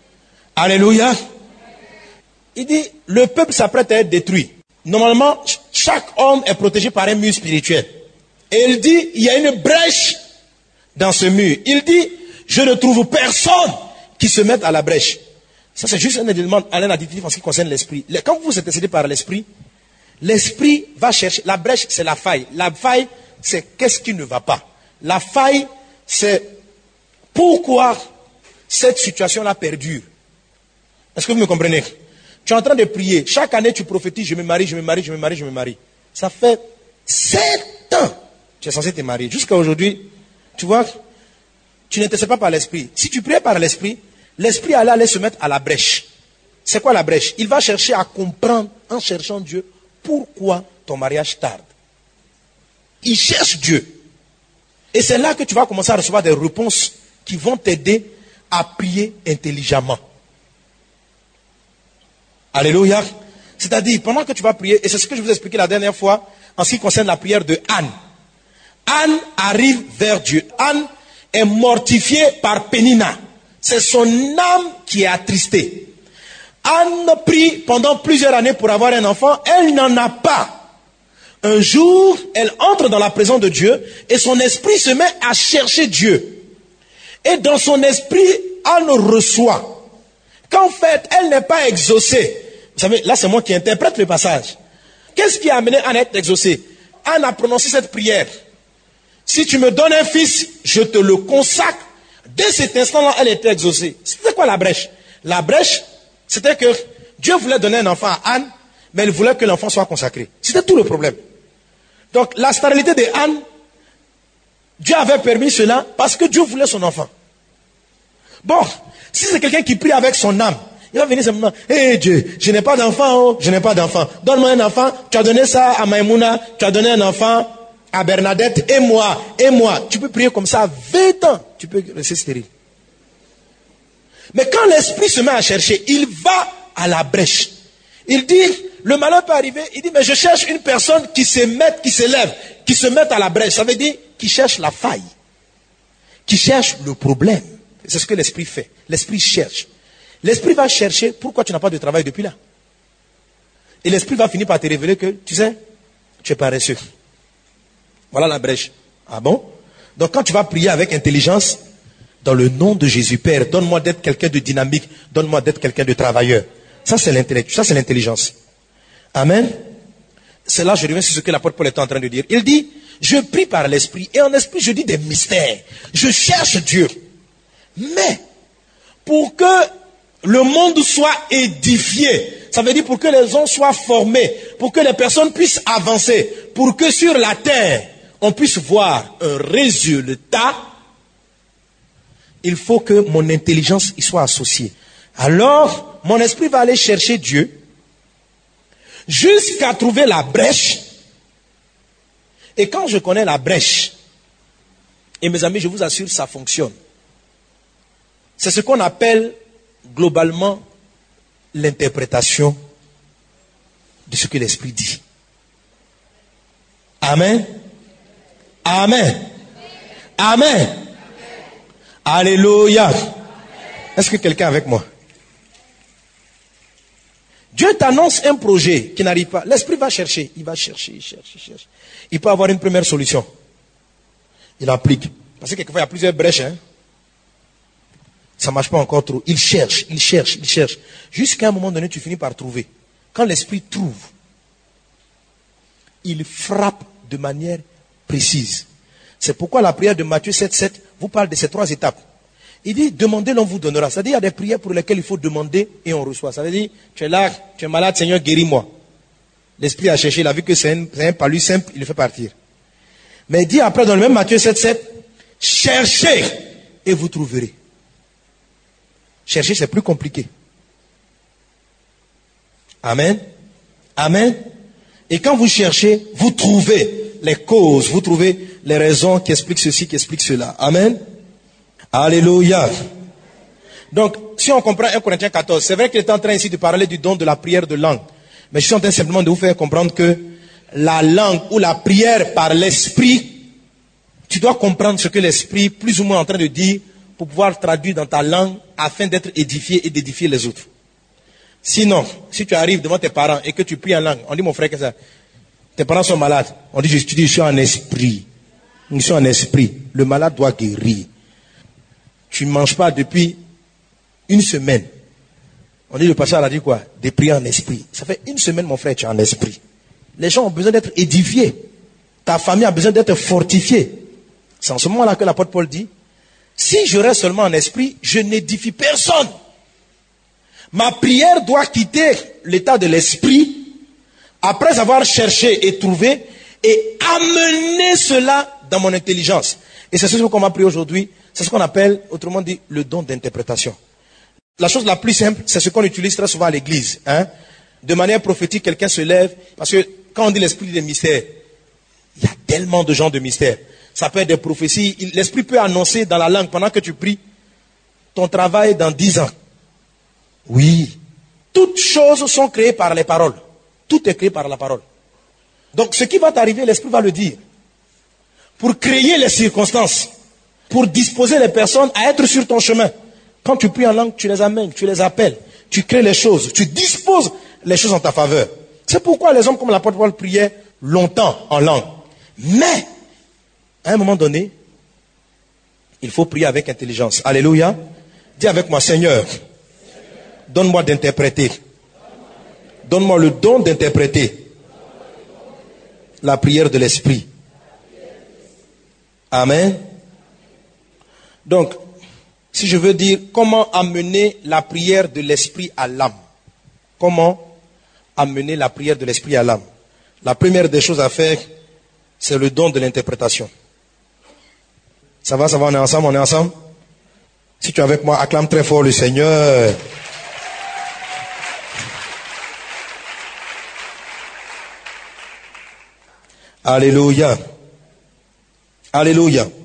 Alléluia. Il dit, le peuple s'apprête à être détruit. Normalement, chaque homme est protégé par un mur spirituel. Et il dit, il y a une brèche dans ce mur. Il dit, je ne trouve personne qui se mette à la brèche. Ça, c'est juste un élément, un additif en ce qui concerne l'esprit. Quand vous êtes décédé par l'esprit va chercher. La brèche, c'est la faille. La faille, c'est qu'est-ce qui ne va pas. La faille, c'est pourquoi cette situation-là perdure. Est-ce que vous me comprenez? Tu es en train de prier. Chaque année, tu prophétises, je me marie, je me marie, je me marie, je me marie. Ça fait 7 ans. Tu es censé te marier. Jusqu'à aujourd'hui, tu vois, tu n'intercèdes pas par l'esprit. Si tu priais par l'esprit allait se mettre à la brèche. C'est quoi la brèche? Il va chercher à comprendre, en cherchant Dieu, pourquoi ton mariage tarde. Il cherche Dieu. Et c'est là que tu vas commencer à recevoir des réponses qui vont t'aider à prier intelligemment. Alléluia. C'est-à-dire, pendant que tu vas prier, et c'est ce que je vous ai expliqué la dernière fois, en ce qui concerne la prière de Anne. Anne arrive vers Dieu. Anne est mortifiée par Pénina. C'est son âme qui est attristée. Anne prie pendant plusieurs années pour avoir un enfant. Elle n'en a pas. Un jour, elle entre dans la présence de Dieu et son esprit se met à chercher Dieu. Et dans son esprit, Anne reçoit. Qu'en fait, elle n'est pas exaucée. Vous savez, là c'est moi qui interprète le passage. Qu'est-ce qui a amené Anne à être exaucée? Anne a prononcé cette prière. Si tu me donnes un fils, je te le consacre. Dès cet instant-là, elle était exaucée. C'était quoi la brèche? La brèche, c'était que Dieu voulait donner un enfant à Anne, mais il voulait que l'enfant soit consacré. C'était tout le problème. Donc la stérilité de Anne, Dieu avait permis cela parce que Dieu voulait son enfant. Bon, si c'est quelqu'un qui prie avec son âme, il va venir simplement, hé Dieu, je n'ai pas d'enfant, oh, je n'ai pas d'enfant. Donne-moi un enfant, tu as donné ça à Maïmouna, tu as donné un enfant à Bernadette, et moi. Tu peux prier comme ça 20 ans, tu peux rester stérile. Mais quand l'esprit se met à chercher, il va à la brèche. Il dit, le malheur peut arriver, il dit, mais je cherche une personne qui s'élève, qui se mette à la brèche. Ça veut dire, qui cherche la faille, qui cherche le problème. C'est ce que l'esprit fait. L'esprit cherche. L'esprit va chercher pourquoi tu n'as pas de travail depuis là. Et l'esprit va finir par te révéler que, tu sais, tu es paresseux. Voilà la brèche. Ah bon? Donc quand tu vas prier avec intelligence, dans le nom de Jésus, Père, donne-moi d'être quelqu'un de dynamique, donne-moi d'être quelqu'un de travailleur. Ça c'est l'intellect, ça c'est l'intelligence. Amen. C'est là, je reviens sur ce que l'apôtre Paul est en train de dire. Il dit, je prie par l'esprit, et en esprit je dis des mystères. Je cherche Dieu. Mais, pour que le monde soit édifié, ça veut dire pour que les hommes soient formés, pour que les personnes puissent avancer, pour que sur la terre, on puisse voir un résultat, il faut que mon intelligence y soit associée. Alors, mon esprit va aller chercher Dieu jusqu'à trouver la brèche. Et quand je connais la brèche, et mes amis, je vous assure, ça fonctionne. C'est ce qu'on appelle globalement l'interprétation de ce que l'esprit dit. Amen. Amen. Amen. Alléluia. Est-ce que quelqu'un est avec moi? Dieu t'annonce un projet qui n'arrive pas. L'esprit va chercher. Il va chercher, il cherche. Il peut avoir une première solution. Il applique. Parce que quelquefois, il y a plusieurs brèches. Ça ne marche pas encore trop. Il cherche. Jusqu'à un moment donné, tu finis par trouver. Quand l'esprit trouve, il frappe de manière précise. C'est pourquoi la prière de Matthieu 7,7 vous parle de ces 3 étapes. Il dit, demandez, l'on vous donnera. C'est-à-dire, il y a des prières pour lesquelles il faut demander et on reçoit. Ça veut dire, tu es là, tu es malade, Seigneur, guéris-moi. L'esprit a cherché, il a vu que c'est un palu simple, il le fait partir. Mais il dit après, dans le même Matthieu 7,7, cherchez et vous trouverez. Chercher, c'est plus compliqué. Amen. Amen. Et quand vous cherchez, vous trouvez les causes, vous trouvez les raisons qui expliquent ceci, qui expliquent cela. Amen. Alléluia. Donc, si on comprend 1 Corinthiens 14, c'est vrai qu'il est en train ici de parler du don de la prière de langue. Mais je suis en train simplement de vous faire comprendre que la langue ou la prière par l'esprit, tu dois comprendre ce que l'esprit plus ou moins est en train de dire pour pouvoir traduire dans ta langue afin d'être édifié et d'édifier les autres. Sinon, si tu arrives devant tes parents et que tu pries en langue, on dit mon frère que ça, Tes parents sont malades. On dit, tu dis, je suis en esprit. Je suis en esprit. Le malade doit guérir. Tu ne manges pas depuis une semaine. On dit, le pasteur a dit quoi? Des prières en esprit. Ça fait une semaine, mon frère, tu es en esprit. Les gens ont besoin d'être édifiés. Ta famille a besoin d'être fortifiée. C'est en ce moment-là que l'apôtre Paul dit, si je reste seulement en esprit, je n'édifie personne. Ma prière doit quitter l'état de l'esprit après avoir cherché et trouvé et amener cela dans mon intelligence. Et c'est ce qu'on va prier aujourd'hui. C'est ce qu'on appelle, autrement dit, le don d'interprétation. La chose la plus simple, c'est ce qu'on utilise très souvent à l'église. De manière prophétique, quelqu'un se lève. Parce que quand on dit l'esprit des mystères, il y a tellement de gens de mystères. Ça peut être des prophéties. L'esprit peut annoncer dans la langue pendant que tu pries ton travail dans 10 ans. Oui. Toutes choses sont créées par les paroles. Tout est créé par la parole. Donc ce qui va t'arriver, l'esprit va le dire. Pour créer les circonstances. Pour disposer les personnes à être sur ton chemin. Quand tu pries en langue, tu les amènes, tu les appelles. Tu crées les choses. Tu disposes les choses en ta faveur. C'est pourquoi les hommes comme l'apôtre Paul priaient longtemps en langue. Mais, à un moment donné, il faut prier avec intelligence. Alléluia. Dis avec moi, Seigneur, donne-moi d'interpréter. Donne-moi le don d'interpréter la prière de l'esprit. Amen. Donc, si je veux dire comment amener la prière de l'esprit à l'âme. Comment amener la prière de l'esprit à l'âme. La première des choses à faire, c'est le don de l'interprétation. Ça va, on est ensemble? Si tu es avec moi, acclame très fort le Seigneur. Alléluia. Alléluia.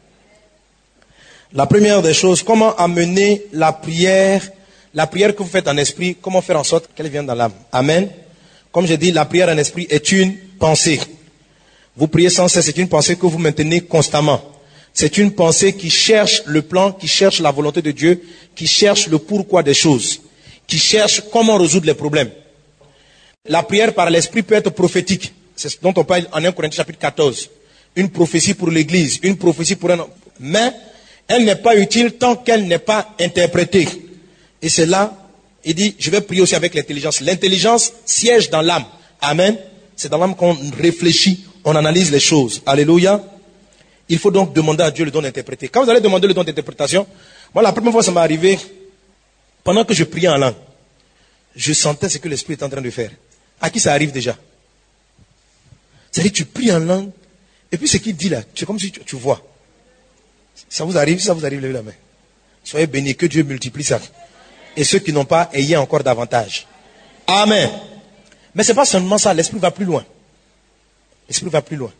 La première des choses, comment amener la prière que vous faites en esprit, comment faire en sorte qu'elle vienne dans l'âme. Amen. Comme j'ai dit, la prière en esprit est une pensée. Vous priez sans cesse, c'est une pensée que vous maintenez constamment. C'est une pensée qui cherche le plan, qui cherche la volonté de Dieu, qui cherche le pourquoi des choses, qui cherche comment résoudre les problèmes. La prière par l'esprit peut être prophétique. C'est ce dont on parle en 1 Corinthiens chapitre 14. Une prophétie pour l'église, une prophétie pour un... Mais elle n'est pas utile tant qu'elle n'est pas interprétée. Et c'est là, il dit, je vais prier aussi avec l'intelligence. L'intelligence siège dans l'âme. Amen. C'est dans l'âme qu'on réfléchit, on analyse les choses. Alléluia. Il faut donc demander à Dieu le don d'interpréter. Quand vous allez demander le don d'interprétation, moi la première fois ça m'est arrivé, pendant que je priais en langue, je sentais ce que l'Esprit est en train de faire. À qui ça arrive déjà? C'est-à-dire tu pries en langue, et puis ce qu'il dit là, c'est comme si tu vois. Ça vous arrive, levez la main. Soyez bénis, que Dieu multiplie ça. Et ceux qui n'ont pas, ayez encore davantage. Amen. Mais ce n'est pas seulement ça, l'Esprit va plus loin. L'Esprit va plus loin.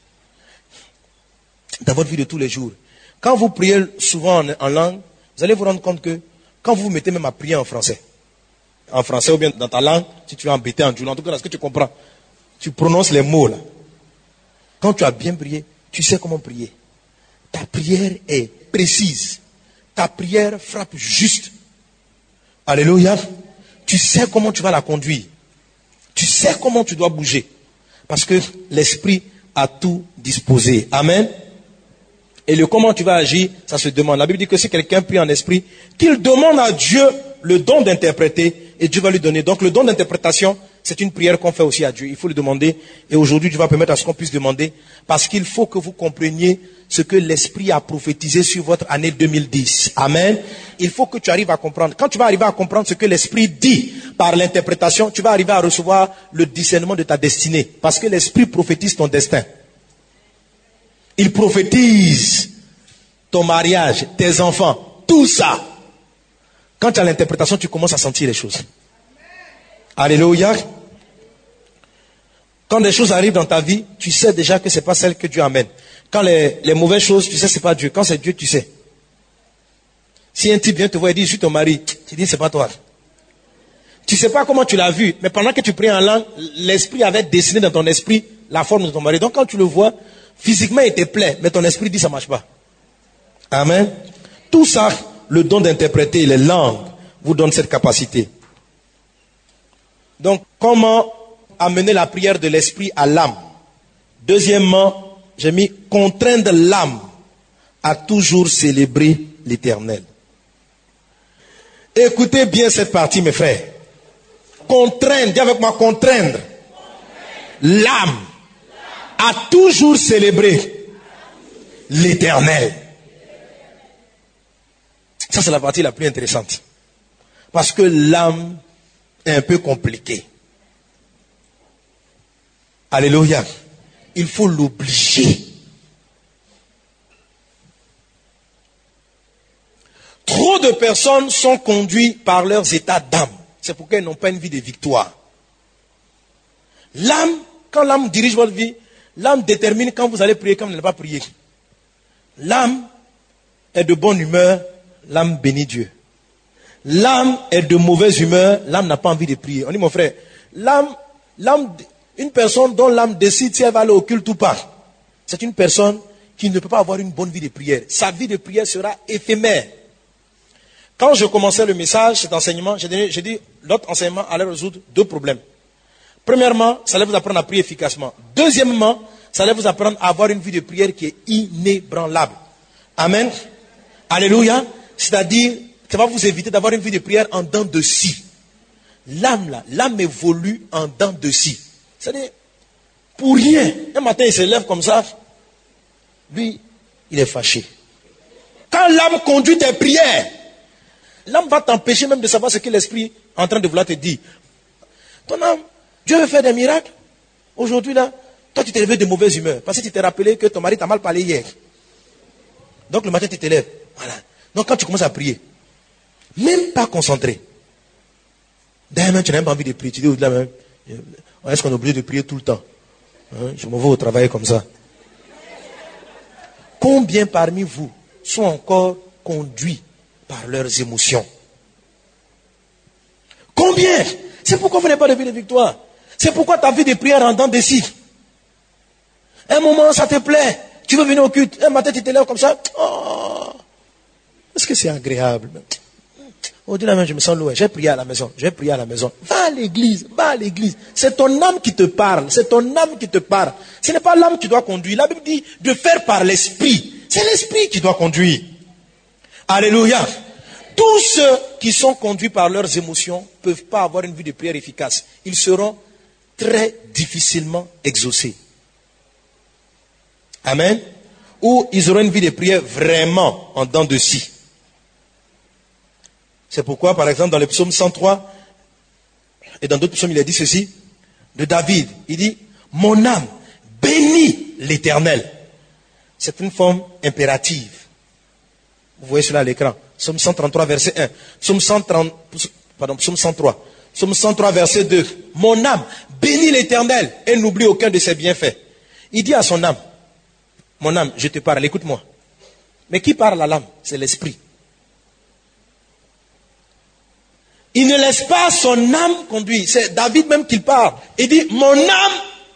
Dans votre vie de tous les jours. Quand vous priez souvent en langue, vous allez vous rendre compte que quand vous vous mettez même à prier en français ou bien dans ta langue, si tu es embêté en Dieu, en tout cas, dans ce que tu comprends, tu prononces les mots là. Quand tu as bien prié, tu sais comment prier. Ta prière est précise. Ta prière frappe juste. Alléluia. Tu sais comment tu vas la conduire. Tu sais comment tu dois bouger. Parce que l'Esprit a tout disposé. Amen. Et le comment tu vas agir, ça se demande. La Bible dit que si quelqu'un prie en esprit, qu'il demande à Dieu le don d'interpréter et Dieu va lui donner. Donc le don d'interprétation, c'est une prière qu'on fait aussi à Dieu. Il faut le demander. Et aujourd'hui, Dieu va permettre à ce qu'on puisse demander. Parce qu'il faut que vous compreniez ce que l'Esprit a prophétisé sur votre année 2010. Amen. Il faut que tu arrives à comprendre. Quand tu vas arriver à comprendre ce que l'Esprit dit par l'interprétation, tu vas arriver à recevoir le discernement de ta destinée. Parce que l'Esprit prophétise ton destin. Il prophétise ton mariage, tes enfants, tout ça. Quand tu as l'interprétation, tu commences à sentir les choses. Alléluia. Quand des choses arrivent dans ta vie, tu sais déjà que ce n'est pas celle que Dieu amène. Quand les mauvaises choses, tu sais que ce n'est pas Dieu. Quand c'est Dieu, tu sais. Si un type vient te voir et dit, je suis ton mari, tu dis, c'est pas toi. Tu ne sais pas comment tu l'as vu, mais pendant que tu pries en langue, l'Esprit avait dessiné dans ton esprit la forme de ton mari. Donc quand tu le vois, physiquement il te plaît, mais ton esprit dit, ça ne marche pas. Amen. Tout ça, le don d'interpréter les langues, vous donne cette capacité. Donc, comment amener la prière de l'esprit à l'âme. Deuxièmement, j'ai mis contraindre l'âme à toujours célébrer l'Éternel. Écoutez bien cette partie, mes frères. Contraindre, dis avec moi, contraindre l'âme à toujours célébrer l'Éternel. Ça, c'est la partie la plus intéressante. Parce que l'âme est un peu compliquée. Alléluia. Il faut l'obliger. Trop de personnes sont conduites par leurs états d'âme. C'est pourquoi ils n'ont pas une vie de victoire. L'âme, quand l'âme dirige votre vie, l'âme détermine quand vous allez prier, quand vous n'allez pas prier. L'âme est de bonne humeur, l'âme bénit Dieu. L'âme est de mauvaise humeur, l'âme n'a pas envie de prier. On dit, mon frère, une personne dont l'âme décide si elle va aller au culte ou pas, c'est une personne qui ne peut pas avoir une bonne vie de prière. Sa vie de prière sera éphémère. Quand je commençais le message, cet enseignement, j'ai dit, l'autre enseignement allait résoudre deux problèmes. Premièrement, ça allait vous apprendre à prier efficacement. Deuxièmement, ça allait vous apprendre à avoir une vie de prière qui est inébranlable. Amen. Alléluia. C'est-à-dire, ça va vous éviter d'avoir une vie de prière en dents de scie. L'âme évolue en dents de scie. C'est-à-dire, pour rien, un matin il se lève comme ça, lui, il est fâché. Quand l'âme conduit tes prières, l'âme va t'empêcher même de savoir ce que l'esprit est en train de vouloir te dire. Ton âme, Dieu veut faire des miracles. Aujourd'hui là, toi tu t'es levé de mauvaise humeur. Parce que tu t'es rappelé que ton mari t'a mal parlé hier. Donc le matin tu te lèves. Voilà. Donc quand tu commences à prier, même pas concentré. D'ailleurs, tu n'as même pas envie de prier. Tu dis au-delà même, est-ce qu'on est obligé de prier tout le temps? Je me vais au travail comme ça. Combien parmi vous sont encore conduits par leurs émotions? Combien? C'est pourquoi vous n'avez pas de vie de victoire. C'est pourquoi ta vie de prière en dents de scie. Un moment, ça te plaît. Tu veux venir au culte. Un matin, tu te lèves comme ça. Oh, est-ce que c'est agréable? Au-delà même, je me sens loin. J'ai prié à la maison. Va à l'église. C'est ton âme qui te parle. Ce n'est pas l'âme qui doit conduire. La Bible dit de faire par l'esprit. C'est l'esprit qui doit conduire. Alléluia. Tous ceux qui sont conduits par leurs émotions ne peuvent pas avoir une vie de prière efficace. Ils seront très difficilement exaucés. Amen. Ou ils auront une vie de prière vraiment en dents de scie. C'est pourquoi, par exemple, dans le psaume 103, et dans d'autres psaumes, il a dit ceci, de David. Il dit, mon âme bénit l'Éternel. C'est une forme impérative. Vous voyez cela à l'écran. Psaume 133, verset 1. Psaume 103. Psaume 103, verset 2. Mon âme bénit l'Éternel et n'oublie aucun de ses bienfaits. Il dit à son âme, mon âme, je te parle, écoute-moi. Mais qui parle à l'âme? C'est l'esprit. Il ne laisse pas son âme conduire. C'est David même qui parle. Il dit, mon âme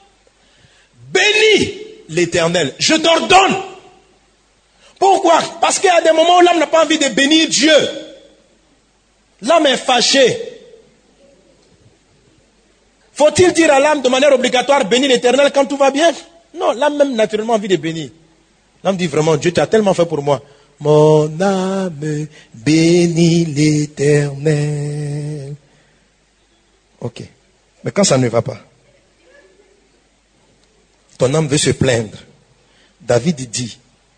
bénit l'Éternel. Je t'ordonne. Pourquoi? Parce qu'il y a des moments où l'âme n'a pas envie de bénir Dieu. L'âme est fâchée. Faut-il dire à l'âme de manière obligatoire, bénis l'Éternel quand tout va bien? Non, l'âme même naturellement a envie de bénir. L'âme dit vraiment, Dieu tu as tellement fait pour moi. Mon âme bénit l'Éternel. Ok. Mais quand ça ne va pas, ton âme veut se plaindre. David dit,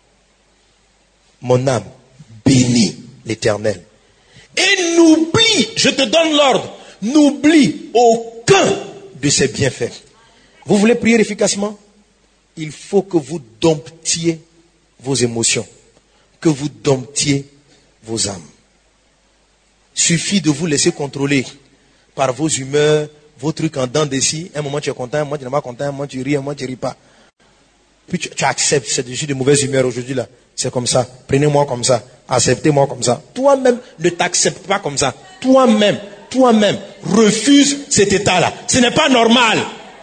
mon âme bénit l'Éternel. Et n'oublie, je te donne l'ordre, n'oublie aucun de ses bienfaits. Vous voulez prier efficacement? Il faut que vous domptiez vos émotions. Que vous domptiez vos âmes. Suffit de vous laisser contrôler par vos humeurs, vos trucs en dents de scie. Un moment tu es content, un moment tu n'es pas content, un moment tu ris, un moment tu ne ris pas. Puis tu acceptes, je suis de mauvaise humeur aujourd'hui là. C'est comme ça. Prenez-moi comme ça. Acceptez-moi comme ça. Toi-même ne t'acceptes pas comme ça. Toi-même, refuse cet état-là. Ce n'est pas normal.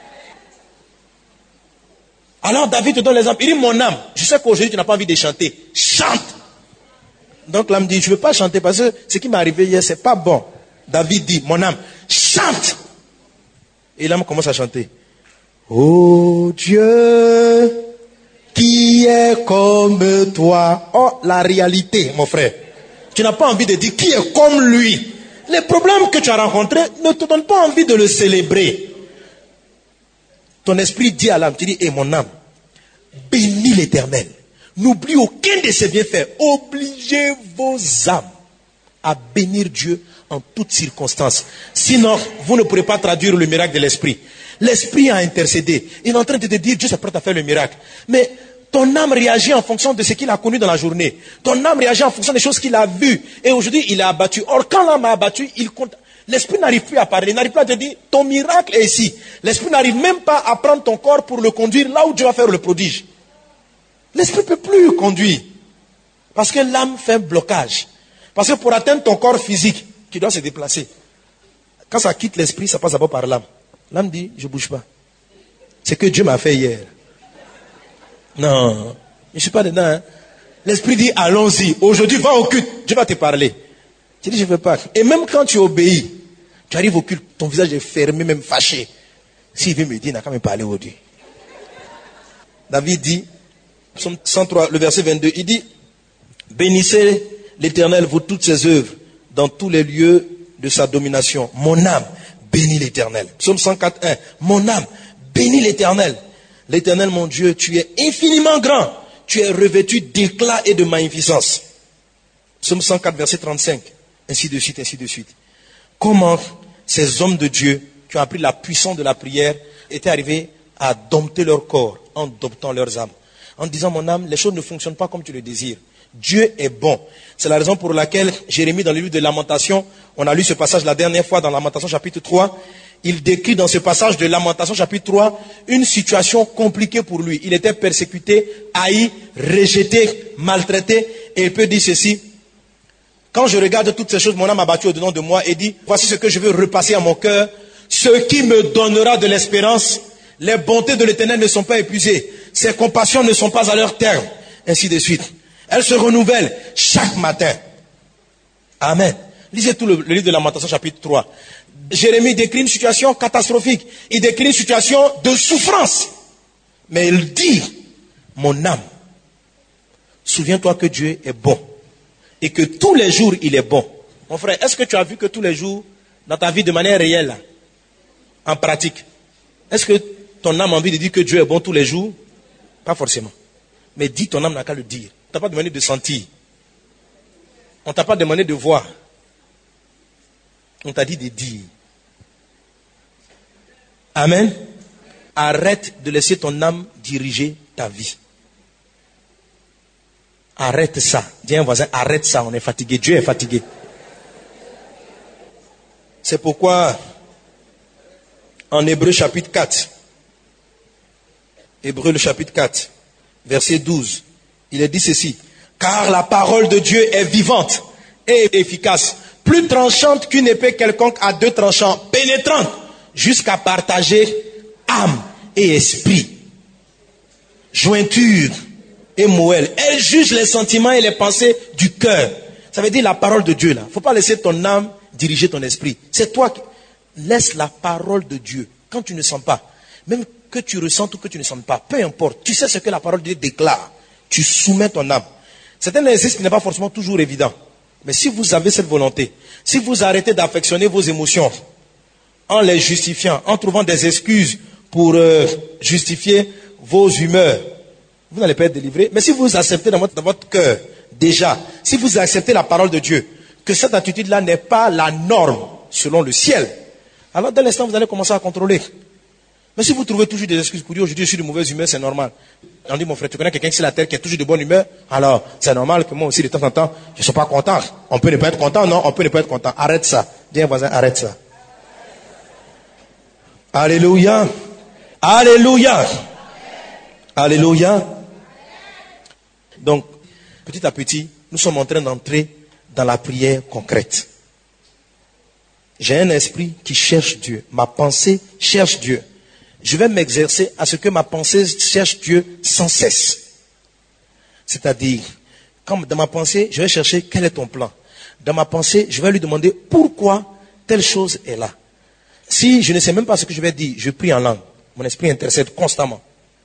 Alors David te donne l'exemple. Il dit, mon âme, je sais qu'aujourd'hui tu n'as pas envie de chanter. Chante. Donc l'âme dit, je ne veux pas chanter parce que ce qui m'est arrivé hier, c'est pas bon. David dit, mon âme, chante. Et l'âme commence à chanter. Oh Dieu, qui est comme toi? Oh, la réalité, mon frère. Tu n'as pas envie de dire qui est comme lui. Les problèmes que tu as rencontrés ne te donnent pas envie de le célébrer. Ton esprit dit à l'âme, tu dis, mon âme, bénis l'Éternel. N'oublie aucun de ses bienfaits. Obligez vos âmes à bénir Dieu en toutes circonstances. Sinon, vous ne pourrez pas traduire le miracle de l'esprit. L'esprit a intercédé. Il est en train de te dire, Dieu s'est prêt à faire le miracle. Mais ton âme réagit en fonction de ce qu'il a connu dans la journée. Ton âme réagit en fonction des choses qu'il a vues. Et aujourd'hui, il est abattu. Or, quand l'âme a abattu, il compte. L'esprit n'arrive plus à parler, il n'arrive pas à te dire, ton miracle est ici. L'esprit n'arrive même pas à prendre ton corps pour le conduire là où Dieu va faire le prodige. L'esprit ne peut plus conduire. Parce que l'âme fait un blocage. Parce que pour atteindre ton corps physique, qui doit se déplacer, quand ça quitte l'esprit, ça passe d'abord par l'âme. L'âme dit, je ne bouge pas. C'est que Dieu m'a fait hier. Non, je ne suis pas dedans. Hein. L'esprit dit, allons-y. Aujourd'hui, va au culte. Dieu va te parler. Tu dis, je ne veux pas. Et même quand tu obéis, tu arrives au culte, ton visage est fermé, même fâché. S'il veut me dire, il n'a qu'à me parler aujourd'hui. David dit, Psaume 103, le verset 22, il dit, bénissez l'Éternel, vous toutes ses œuvres, dans tous les lieux de sa domination. Mon âme, bénis l'Éternel. Psaume 104, 1, mon âme, bénis l'Éternel. L'Éternel, mon Dieu, tu es infiniment grand. Tu es revêtu d'éclat et de magnificence. Psaume 104, verset 35. Ainsi de suite, ainsi de suite. Comment ces hommes de Dieu qui ont appris la puissance de la prière étaient arrivés à dompter leur corps en domptant leurs âmes. En disant, mon âme, les choses ne fonctionnent pas comme tu le désires. Dieu est bon. C'est la raison pour laquelle Jérémie, dans le livre de Lamentation, on a lu ce passage la dernière fois dans Lamentation chapitre 3, il décrit dans ce passage de Lamentation chapitre 3 une situation compliquée pour lui. Il était persécuté, haï, rejeté, maltraité, et il peut dire ceci. Quand je regarde toutes ces choses, mon âme a battu au-dedans de moi et dit, voici ce que je veux repasser à mon cœur, ce qui me donnera de l'espérance. Les bontés de l'Éternel ne sont pas épuisées, ses compassions ne sont pas à leur terme, ainsi de suite. Elles se renouvellent chaque matin. Amen. Lisez tout le livre de Lamentation chapitre 3. Jérémie décrit une situation catastrophique. Il décrit une situation de souffrance. Mais il dit, mon âme, souviens-toi que Dieu est bon. Et que tous les jours, il est bon. Mon frère, est-ce que tu as vu que tous les jours, dans ta vie de manière réelle, en pratique, est-ce que ton âme a envie de dire que Dieu est bon tous les jours? Pas forcément. Mais dis, ton âme n'a qu'à le dire. On ne t'a pas demandé de sentir. On ne t'a pas demandé de voir. On t'a dit de dire. Amen. Arrête de laisser ton âme diriger ta vie. Arrête ça. Dis à un voisin, arrête ça, on est fatigué. Dieu est fatigué. C'est pourquoi, en Hébreux chapitre 4, Hébreux le chapitre 4, verset 12, il est dit ceci. Car la parole de Dieu est vivante et efficace, plus tranchante qu'une épée quelconque à deux tranchants, pénétrante jusqu'à partager âme et esprit, jointure et moelle. Elle juge les sentiments et les pensées du cœur. Ça veut dire la parole de Dieu là. Il ne faut pas laisser ton âme diriger ton esprit. C'est toi qui laisse la parole de Dieu. Quand tu ne sens pas, même que tu ressentes ou que tu ne sens pas, peu importe. Tu sais ce que la parole de Dieu déclare. Tu soumets ton âme. C'est un exercice qui n'est pas forcément toujours évident. Mais si vous avez cette volonté, si vous arrêtez d'affectionner vos émotions en les justifiant, en trouvant des excuses pour justifier vos humeurs, vous n'allez pas être délivré. Mais si vous acceptez dans votre cœur, déjà, si vous acceptez la parole de Dieu, que cette attitude-là n'est pas la norme selon le ciel, alors dès l'instant, vous allez commencer à contrôler. Mais si vous trouvez toujours des excuses pour dire aujourd'hui je suis de mauvaise humeur, c'est normal. On dit mon frère, tu connais quelqu'un sur la terre qui est toujours de bonne humeur, alors c'est normal que moi aussi de temps en temps, je ne sois pas content. On peut ne pas être content, non, on peut ne pas être content. Arrête ça. Dis à un voisin, arrête ça. Alléluia. Alléluia. Alléluia. Donc, petit à petit, nous sommes en train d'entrer dans la prière concrète. J'ai un esprit qui cherche Dieu. Ma pensée cherche Dieu. Je vais m'exercer à ce que ma pensée cherche Dieu sans cesse. C'est-à-dire, quand dans ma pensée, je vais chercher quel est ton plan. Dans ma pensée, je vais lui demander pourquoi telle chose est là. Si je ne sais même pas ce que je vais dire, je prie en langue. Mon esprit intercède constamment.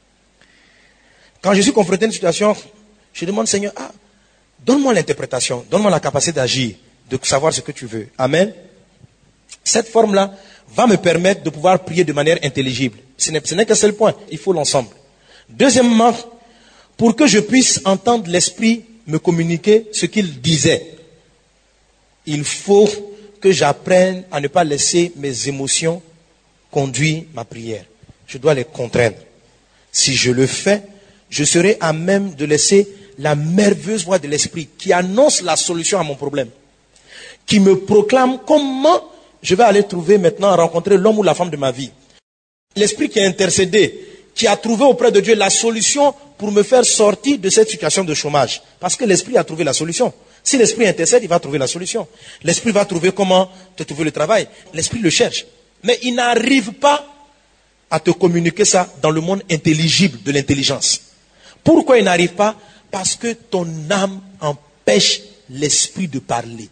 Quand je suis confronté à une situation, je demande, Seigneur, donne-moi l'interprétation, donne-moi la capacité d'agir, de savoir ce que tu veux. Amen. Cette forme-là va me permettre de pouvoir prier de manière intelligible. Ce n'est qu'un seul point, il faut l'ensemble. Deuxièmement, pour que je puisse entendre l'Esprit me communiquer ce qu'il disait, il faut que j'apprenne à ne pas laisser mes émotions conduire ma prière. Je dois les contraindre. Si je le fais, je serai à même de laisser la merveilleuse voix de l'Esprit qui annonce la solution à mon problème, qui me proclame comment je vais aller trouver maintenant, rencontrer l'homme ou la femme de ma vie. L'Esprit qui a intercédé, qui a trouvé auprès de Dieu la solution pour me faire sortir de cette situation de chômage. Parce que l'Esprit a trouvé la solution. Si l'Esprit intercède, il va trouver la solution. L'Esprit va trouver comment te trouver le travail. L'Esprit le cherche. Mais il n'arrive pas à te communiquer ça dans le monde intelligible de l'intelligence. Pourquoi il n'arrive pas? Parce que ton âme empêche l'Esprit de parler.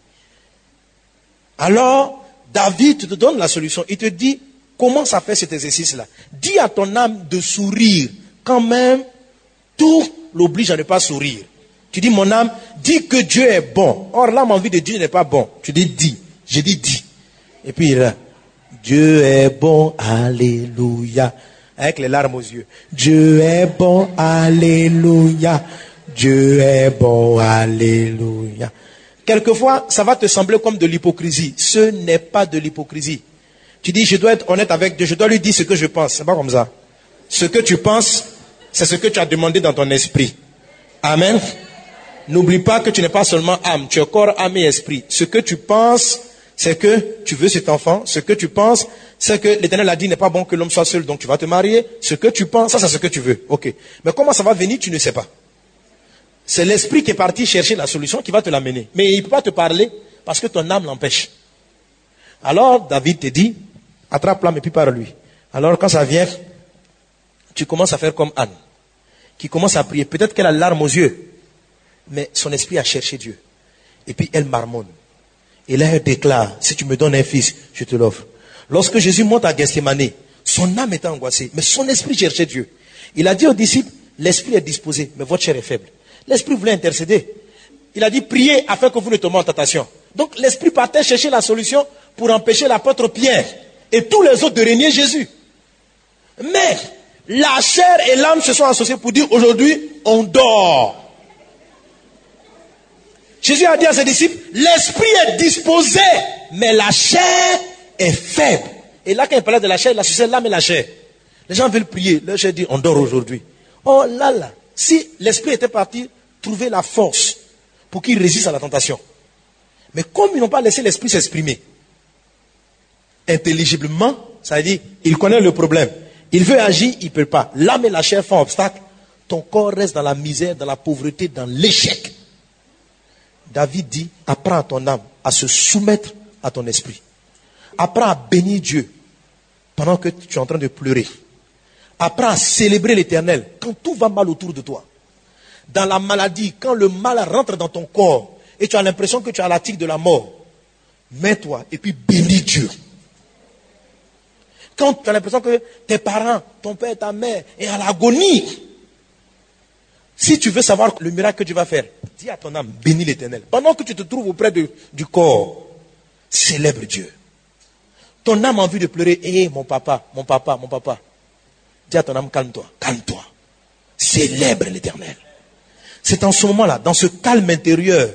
Alors, David te donne la solution. Il te dit, comment ça fait cet exercice-là? Dis à ton âme de sourire. Quand même, tout l'oblige à ne pas sourire. Tu dis, mon âme, dis que Dieu est bon. Or, l'âme envie de Dieu n'est pas bon. Tu dis, dis. J'ai dit, dis. Et puis, là, Dieu est bon, alléluia. Avec les larmes aux yeux. Dieu est bon, alléluia. Dieu est bon, alléluia. Quelquefois, ça va te sembler comme de l'hypocrisie. Ce n'est pas de l'hypocrisie. Tu dis, je dois être honnête avec Dieu, je dois lui dire ce que je pense. C'est pas comme ça. Ce que tu penses, c'est ce que tu as demandé dans ton esprit. Amen. N'oublie pas que tu n'es pas seulement âme, tu es corps, âme et esprit. Ce que tu penses, c'est que tu veux cet enfant. Ce que tu penses, c'est que l'Éternel a dit, n'est pas bon que l'homme soit seul, donc tu vas te marier. Ce que tu penses, ça c'est ce que tu veux. Ok. Mais comment ça va venir, tu ne sais pas. C'est l'esprit qui est parti chercher la solution qui va te l'amener. Mais il ne peut pas te parler parce que ton âme l'empêche. Alors, David te dit, attrape l'âme et puis parle-lui. Alors, quand ça vient, tu commences à faire comme Anne, qui commence à prier. Peut-être qu'elle a larmes aux yeux, mais son esprit a cherché Dieu. Et puis, elle marmonne. Et là, elle déclare, si tu me donnes un fils, je te l'offre. Lorsque Jésus monte à Gethsémane, son âme était angoissée, mais son esprit cherchait Dieu. Il a dit aux disciples, l'esprit est disposé, mais votre chair est faible. L'esprit voulait intercéder. Il a dit, priez afin que vous ne tombiez en tentation. Donc l'esprit partait chercher la solution pour empêcher l'apôtre Pierre et tous les autres de régner Jésus. Mais la chair et l'âme se sont associés pour dire, aujourd'hui, on dort. Jésus a dit à ses disciples, l'esprit est disposé, mais la chair est faible. Et là, quand il parlait de la chair, il associait l'âme et la chair. Les gens veulent prier. Leur chair dit, on dort aujourd'hui. Oh là là. Si l'esprit était parti trouver la force pour qu'il résiste à la tentation. Mais comme ils n'ont pas laissé l'esprit s'exprimer intelligiblement, ça veut dire, il connaît le problème. Il veut agir, il ne peut pas. L'âme et la chair font obstacle. Ton corps reste dans la misère, dans la pauvreté, dans l'échec. David dit, apprends à ton âme à se soumettre à ton esprit. Apprends à bénir Dieu pendant que tu es en train de pleurer. Apprends à célébrer l'Éternel quand tout va mal autour de toi. Dans la maladie, quand le mal rentre dans ton corps et tu as l'impression que tu as la tique de la mort, mets-toi et puis bénis Dieu. Quand tu as l'impression que tes parents, ton père, ta mère est à l'agonie, si tu veux savoir le miracle que tu vas faire, dis à ton âme, bénis l'Éternel. Pendant que tu te trouves auprès du corps, célèbre Dieu. Ton âme a envie de pleurer, mon papa, mon papa, mon papa. Dis à ton âme, calme-toi, calme-toi. Célèbre l'Éternel. C'est en ce moment-là, dans ce calme intérieur,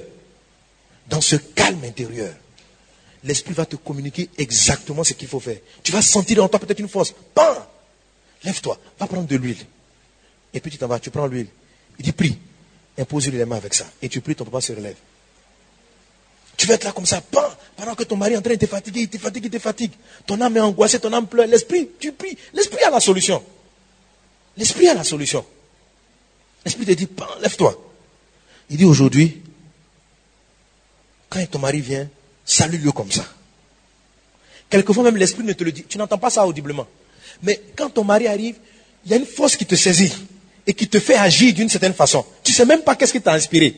l'Esprit va te communiquer exactement ce qu'il faut faire. Tu vas sentir en toi peut-être une force. Bam! Lève-toi, va prendre de l'huile. Et puis tu t'en vas, tu prends l'huile. Il dit, prie. Impose-lui les mains avec ça. Et tu pries, ton papa se relève. Tu vas être là comme ça, bam! Pendant que ton mari est en train de te fatiguer, il te fatigue. Ton âme est angoissée, ton âme pleure. L'Esprit, tu pries. L'Esprit a la solution. L'Esprit a la solution. L'Esprit te dit, bam, lève-toi. Il dit aujourd'hui, quand ton mari vient, salue-le comme ça. Quelquefois même l'Esprit ne te le dit. Tu n'entends pas ça audiblement. Mais quand ton mari arrive, il y a une force qui te saisit et qui te fait agir d'une certaine façon. Tu ne sais même pas qu'est-ce qui t'a inspiré.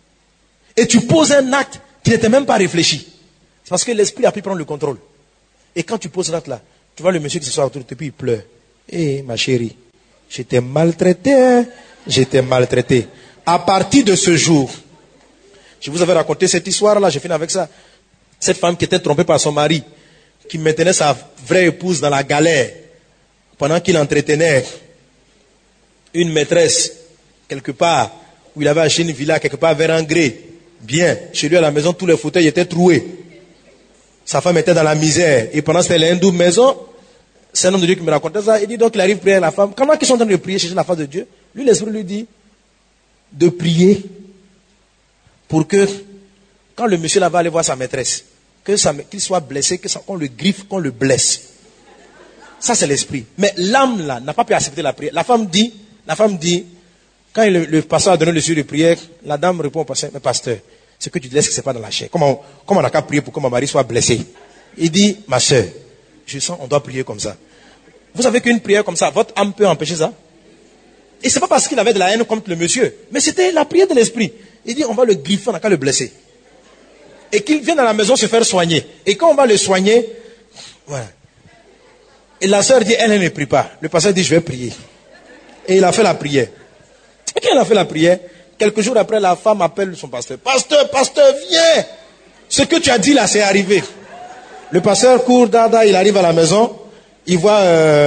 Et tu poses un acte qui n'était même pas réfléchi. C'est parce que l'Esprit a pu prendre le contrôle. Et quand tu poses l'acte là, tu vois le monsieur qui s'assoit autour de toi, puis il pleure. Eh, ma chérie, j'étais maltraité, hein? J'étais maltraité. À partir de ce jour, je vous avais raconté cette histoire-là, je finis avec ça. Cette femme qui était trompée par son mari, qui maintenait sa vraie épouse dans la galère, pendant qu'il entretenait une maîtresse, quelque part, où il avait acheté une villa, quelque part vers Angré. Bien, chez lui à la maison, tous les fauteuils étaient troués. Sa femme était dans la misère. Et pendant que c'était une double maison, c'est un homme de Dieu qui me racontait ça. Il dit donc il arrive prier à la femme. Pendant qu'ils sont en train de prier, chercher la face de Dieu, lui, l'Esprit lui dit de prier pour que, quand le monsieur là va aller voir sa maîtresse, qu'il soit blessé, qu'on le griffe, qu'on le blesse. Ça, c'est l'esprit. Mais l'âme là n'a pas pu accepter la prière. La femme dit, quand le pasteur a donné le sujet de prière, la dame répond au pasteur, mais pasteur, ce que tu dis, c'est pas dans la chair. Comment on n'a qu'à prier pour que mon mari soit blessé? Il dit, ma soeur, je sens on doit prier comme ça. Vous savez qu'une prière comme ça, votre âme peut empêcher ça? Et c'est pas parce qu'il avait de la haine contre le monsieur, mais c'était la prière de l'esprit. Il dit, on va le griffer, on n'a qu'à le blesser. Et qu'il vienne à la maison se faire soigner. Et quand on va le soigner, voilà. Et la sœur dit, elle ne prie pas. Le pasteur dit, je vais prier. Et il a fait la prière. Et quand il a fait la prière, quelques jours après, la femme appelle son pasteur. Pasteur, viens! Ce que tu as dit là, c'est arrivé. Le pasteur court, il arrive à la maison. Il voit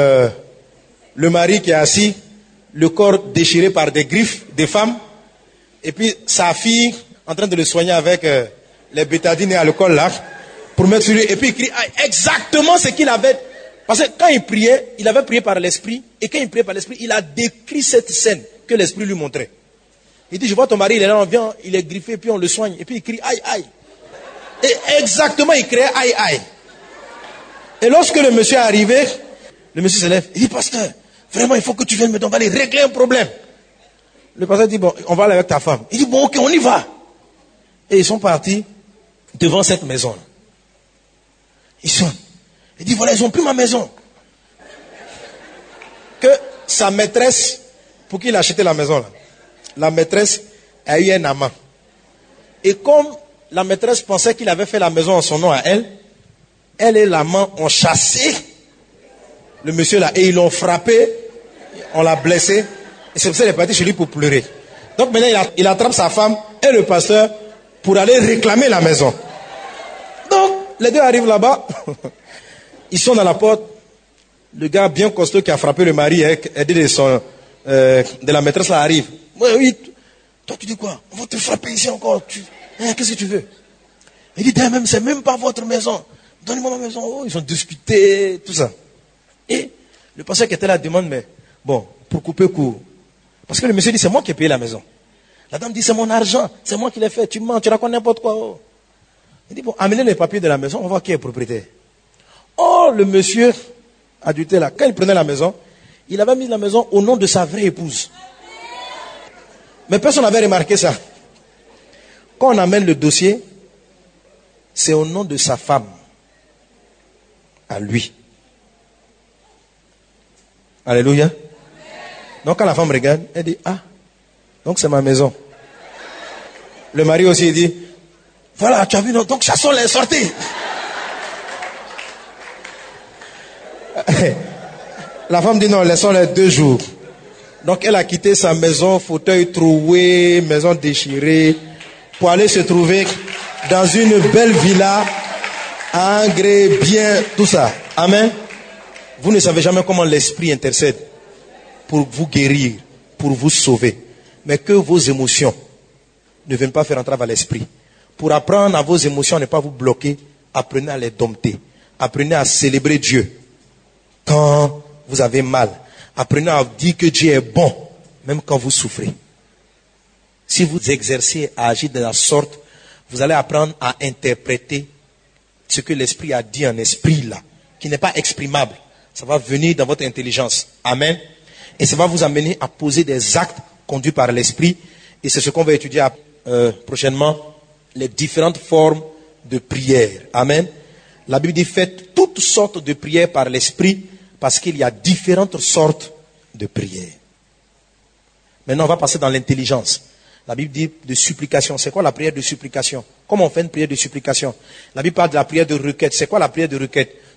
le mari qui est assis, le corps déchiré par des griffes des femmes. Et puis sa fille en train de le soigner avec les bétadines et alcool là, pour mettre sur lui. Et puis il crie exactement ce qu'il avait. Parce que quand il priait, il avait prié par l'esprit. Et quand il priait par l'esprit, il a décrit cette scène que l'esprit lui montrait. Il dit, je vois ton mari, il est là, on vient, il est griffé, puis on le soigne. Et puis il crie aïe, aïe. Et exactement, il criait aïe, aïe. Et lorsque le monsieur est arrivé, le monsieur se lève. Il dit, pasteur, vraiment, il faut que tu viennes me donner, on va aller régler un problème. Le pasteur dit, bon, on va aller avec ta femme. Il dit, bon, ok, on y va. Et ils sont partis devant cette maison. Ils sont. Il dit, voilà, ils ont pris ma maison. Que sa maîtresse, pour qu'il achète la maison, là, la maîtresse a eu un amant. Et comme la maîtresse pensait qu'il avait fait la maison en son nom à elle, elle et l'amant ont chassé le monsieur là. Et ils l'ont frappé, on l'a blessé. Et c'est pour ça qu'il est parti chez lui pour pleurer. Donc maintenant, il attrape sa femme et le pasteur pour aller réclamer la maison. Donc, les deux arrivent là-bas. Ils sont dans la porte. Le gars bien costaud qui a frappé le mari, aidé de la maîtresse, là arrive. Oui, toi tu dis quoi? On va te frapper ici encore. Qu'est-ce que tu veux? Il dit, même, c'est même pas votre maison. Donnez-moi ma maison. Oh, ils ont discuté, tout ça. Et le pasteur qui était là demande, mais bon, pour couper court. Parce que le monsieur dit, c'est moi qui ai payé la maison. La dame dit, c'est mon argent, c'est moi qui l'ai fait. Tu mens, tu racontes n'importe quoi. Oh. Il dit, bon, amenez les papiers de la maison, on va voir qui est propriétaire. Oh, le monsieur adulté là, quand il prenait la maison, il avait mis la maison au nom de sa vraie épouse. Mais personne n'avait remarqué ça. Quand on amène le dossier, c'est au nom de sa femme. À lui. Alléluia. Donc quand la femme regarde, elle dit, ah, donc c'est ma maison. Le mari aussi dit, voilà, tu as vu, donc chassons les sorties. La femme dit non, laissons-les 2 jours. Donc elle a quitté sa maison, fauteuil troué, maison déchirée, pour aller se trouver dans une belle villa, à Angré, bien, tout ça. Amen. Vous ne savez jamais comment l'esprit intercède pour vous guérir, pour vous sauver. Mais que vos émotions ne viennent pas faire entrer à l'esprit. Pour apprendre à vos émotions, ne pas vous bloquer, apprenez à les dompter. Apprenez à célébrer Dieu. Quand vous avez mal, apprenez à dire que Dieu est bon, même quand vous souffrez. Si vous exercez à agir de la sorte, vous allez apprendre à interpréter ce que l'esprit a dit en esprit là, qui n'est pas exprimable. Ça va venir dans votre intelligence. Amen. Et ça va vous amener à poser des actes conduits par l'esprit. Et c'est ce qu'on va étudier prochainement, les différentes formes de prière. Amen. La Bible dit, faites toutes sortes de prières par l'esprit, parce qu'il y a différentes sortes de prières. Maintenant, on va passer dans l'intelligence. La Bible dit de supplication. C'est quoi la prière de supplication? Comment on fait une prière de supplication? La Bible parle de la prière de requête. C'est quoi la prière de requête?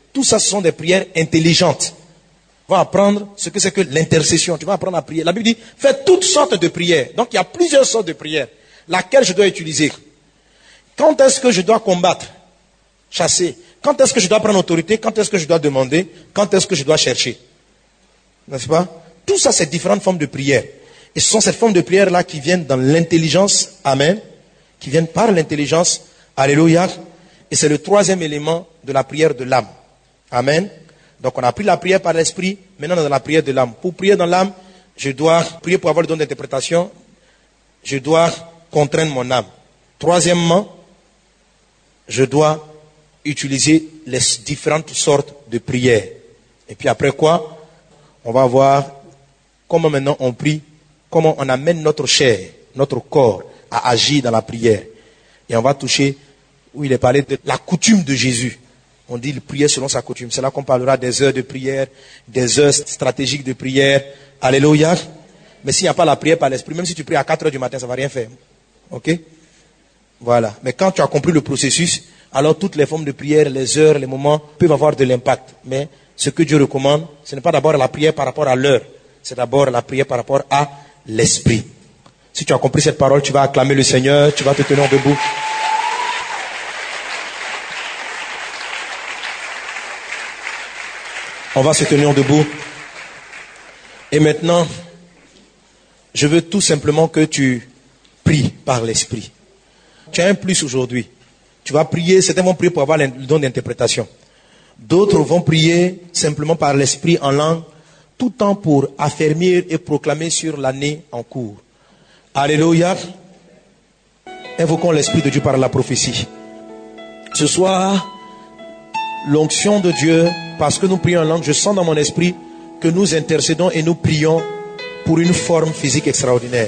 Tout ça, ce sont des prières intelligentes. Tu vas apprendre ce que c'est que l'intercession. Tu vas apprendre à prier. La Bible dit, fais toutes sortes de prières. Donc, il y a plusieurs sortes de prières. Laquelle je dois utiliser? Quand est-ce que je dois combattre? Chasser? Quand est-ce que je dois prendre autorité? Quand est-ce que je dois demander? Quand est-ce que je dois chercher? N'est-ce pas? Tout ça, c'est différentes formes de prières. Et ce sont ces formes de prières-là qui viennent dans l'intelligence. Amen. Qui viennent par l'intelligence. Alléluia. Et c'est le troisième élément de la prière de l'âme. Amen. Donc on a pris la prière par l'esprit, maintenant dans la prière de l'âme. Pour prier dans l'âme, je dois prier pour avoir le don d'interprétation. Je dois contraindre mon âme. Troisièmement, je dois utiliser les différentes sortes de prières. Et puis après quoi, on va voir comment maintenant on prie, comment on amène notre chair, notre corps à agir dans la prière. Et on va toucher où il est parlé de la coutume de Jésus. On dit il priait selon sa coutume. C'est là qu'on parlera des heures de prière, des heures stratégiques de prière. Alléluia. Mais s'il n'y a pas la prière par l'esprit, même si tu pries à 4 heures du matin, ça ne va rien faire. Ok? Voilà. Mais quand tu as compris le processus, alors toutes les formes de prière, les heures, les moments peuvent avoir de l'impact. Mais ce que Dieu recommande, ce n'est pas d'abord la prière par rapport à l'heure. C'est d'abord la prière par rapport à l'esprit. Si tu as compris cette parole, tu vas acclamer le Seigneur, tu vas te tenir debout. On va se tenir debout. Et maintenant, je veux tout simplement que tu pries par l'esprit. Tu as un plus aujourd'hui. Tu vas prier, certains vont prier pour avoir le don d'interprétation. D'autres vont prier simplement par l'esprit en langue, tout temps pour affermir et proclamer sur l'année en cours. Alléluia. Invoquons l'Esprit de Dieu par la prophétie. Ce soir, l'onction de Dieu, parce que nous prions en langue, je sens dans mon esprit que nous intercédons et nous prions pour une forme physique extraordinaire.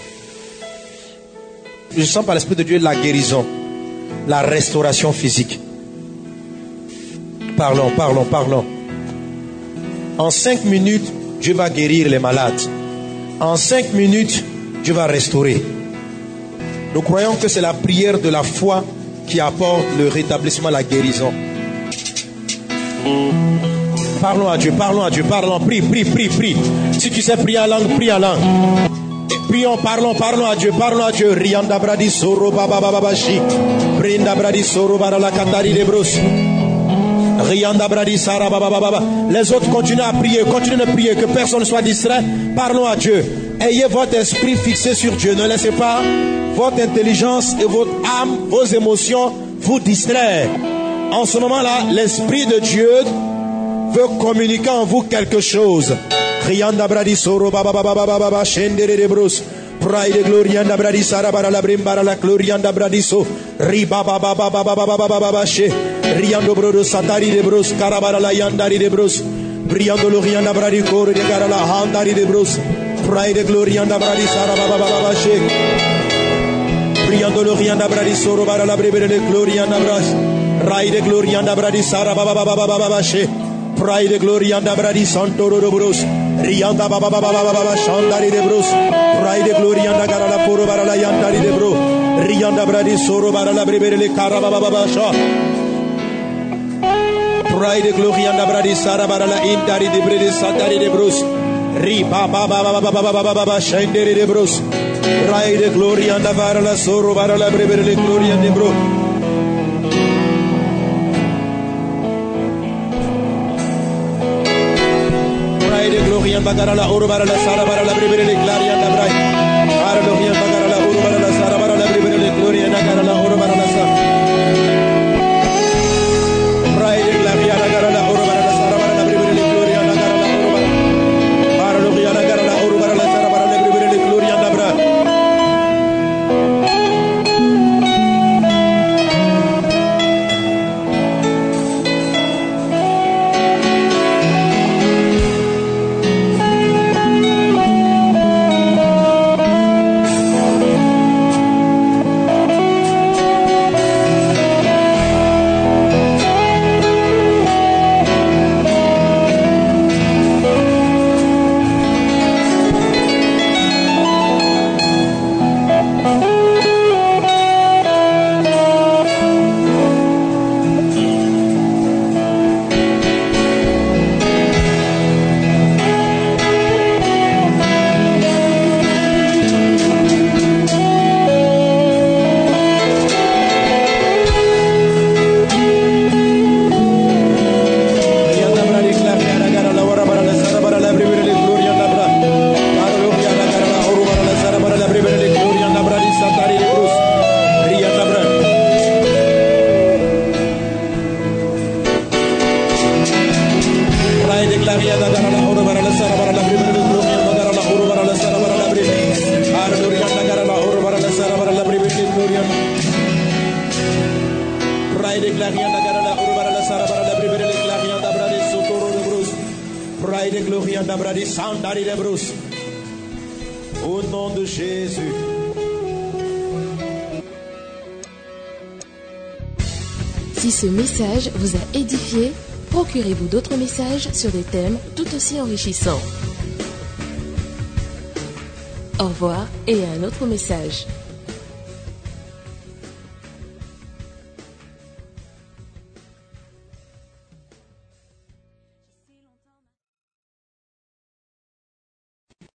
Je sens par l'Esprit de Dieu la guérison, la restauration physique. Parlons. En 5 minutes, Dieu va guérir les malades. En 5 minutes, Dieu va restaurer. Nous croyons que c'est la prière de la foi qui apporte le rétablissement, la guérison. Parlons à Dieu, parlons, prie. Si tu sais prier en langue, prie en langue. Prions, parlons à Dieu. Rianda bradi soro baba babashi. Brinda bradi soro bara la katari de bros. Rianda bradi sara baba baba. Les autres continuent à prier, continuez de prier, que personne ne soit distrait. Parlons à Dieu. Ayez votre esprit fixé sur Dieu. Ne laissez pas votre intelligence et votre âme, vos émotions vous distraire. En ce moment-là, l'Esprit de Dieu veut communiquer en vous quelque chose. Rianda bradi soro baba baba baba shendere de bros. Pride glorianda bradi sara bara la brimbara la glorianda bradiso. Riba baba baba baba baba she. Riando brodo satari de bros karabara la yandari de bros. Briando lorianda bradi kore de garala handari de bros. Pride glorianda bradi sara baba baba she. Briando lorianda bradi soro bara la bribere de glorianda bras. Raide glorianda bradi sara baba baba she. Pride glorianda bradi santoro de bros. Rianda baba baba shandari de bros. Pride glorianda garala poro bara la yandari de bro. Rianda bradi soro bara la bribere le karababa baba sha. Pride glorianda bradi sara bara la indari de brede satari de bros. Ri baba baba shandari de bros. Pride glorianda bara la soro bara la bribere le glorianda de bro. Glorian bagara la oro bara la sara bara la bribere le gloria la brai. Ara glorian bagara la oro bara la sara bara la bribere le gloria na gara la oro bara la sara. Brai de gloria na gara la oro bara la sara bara la bribere le gloria na gara la oro bara. Ara gloria na gara la oro bara la sara bara la bribere le gloria na bra. Sandari de Bruce. Au nom de Jésus. Si ce message vous a édifié, procurez-vous d'autres messages sur des thèmes tout aussi enrichissants. Au revoir et à un autre message.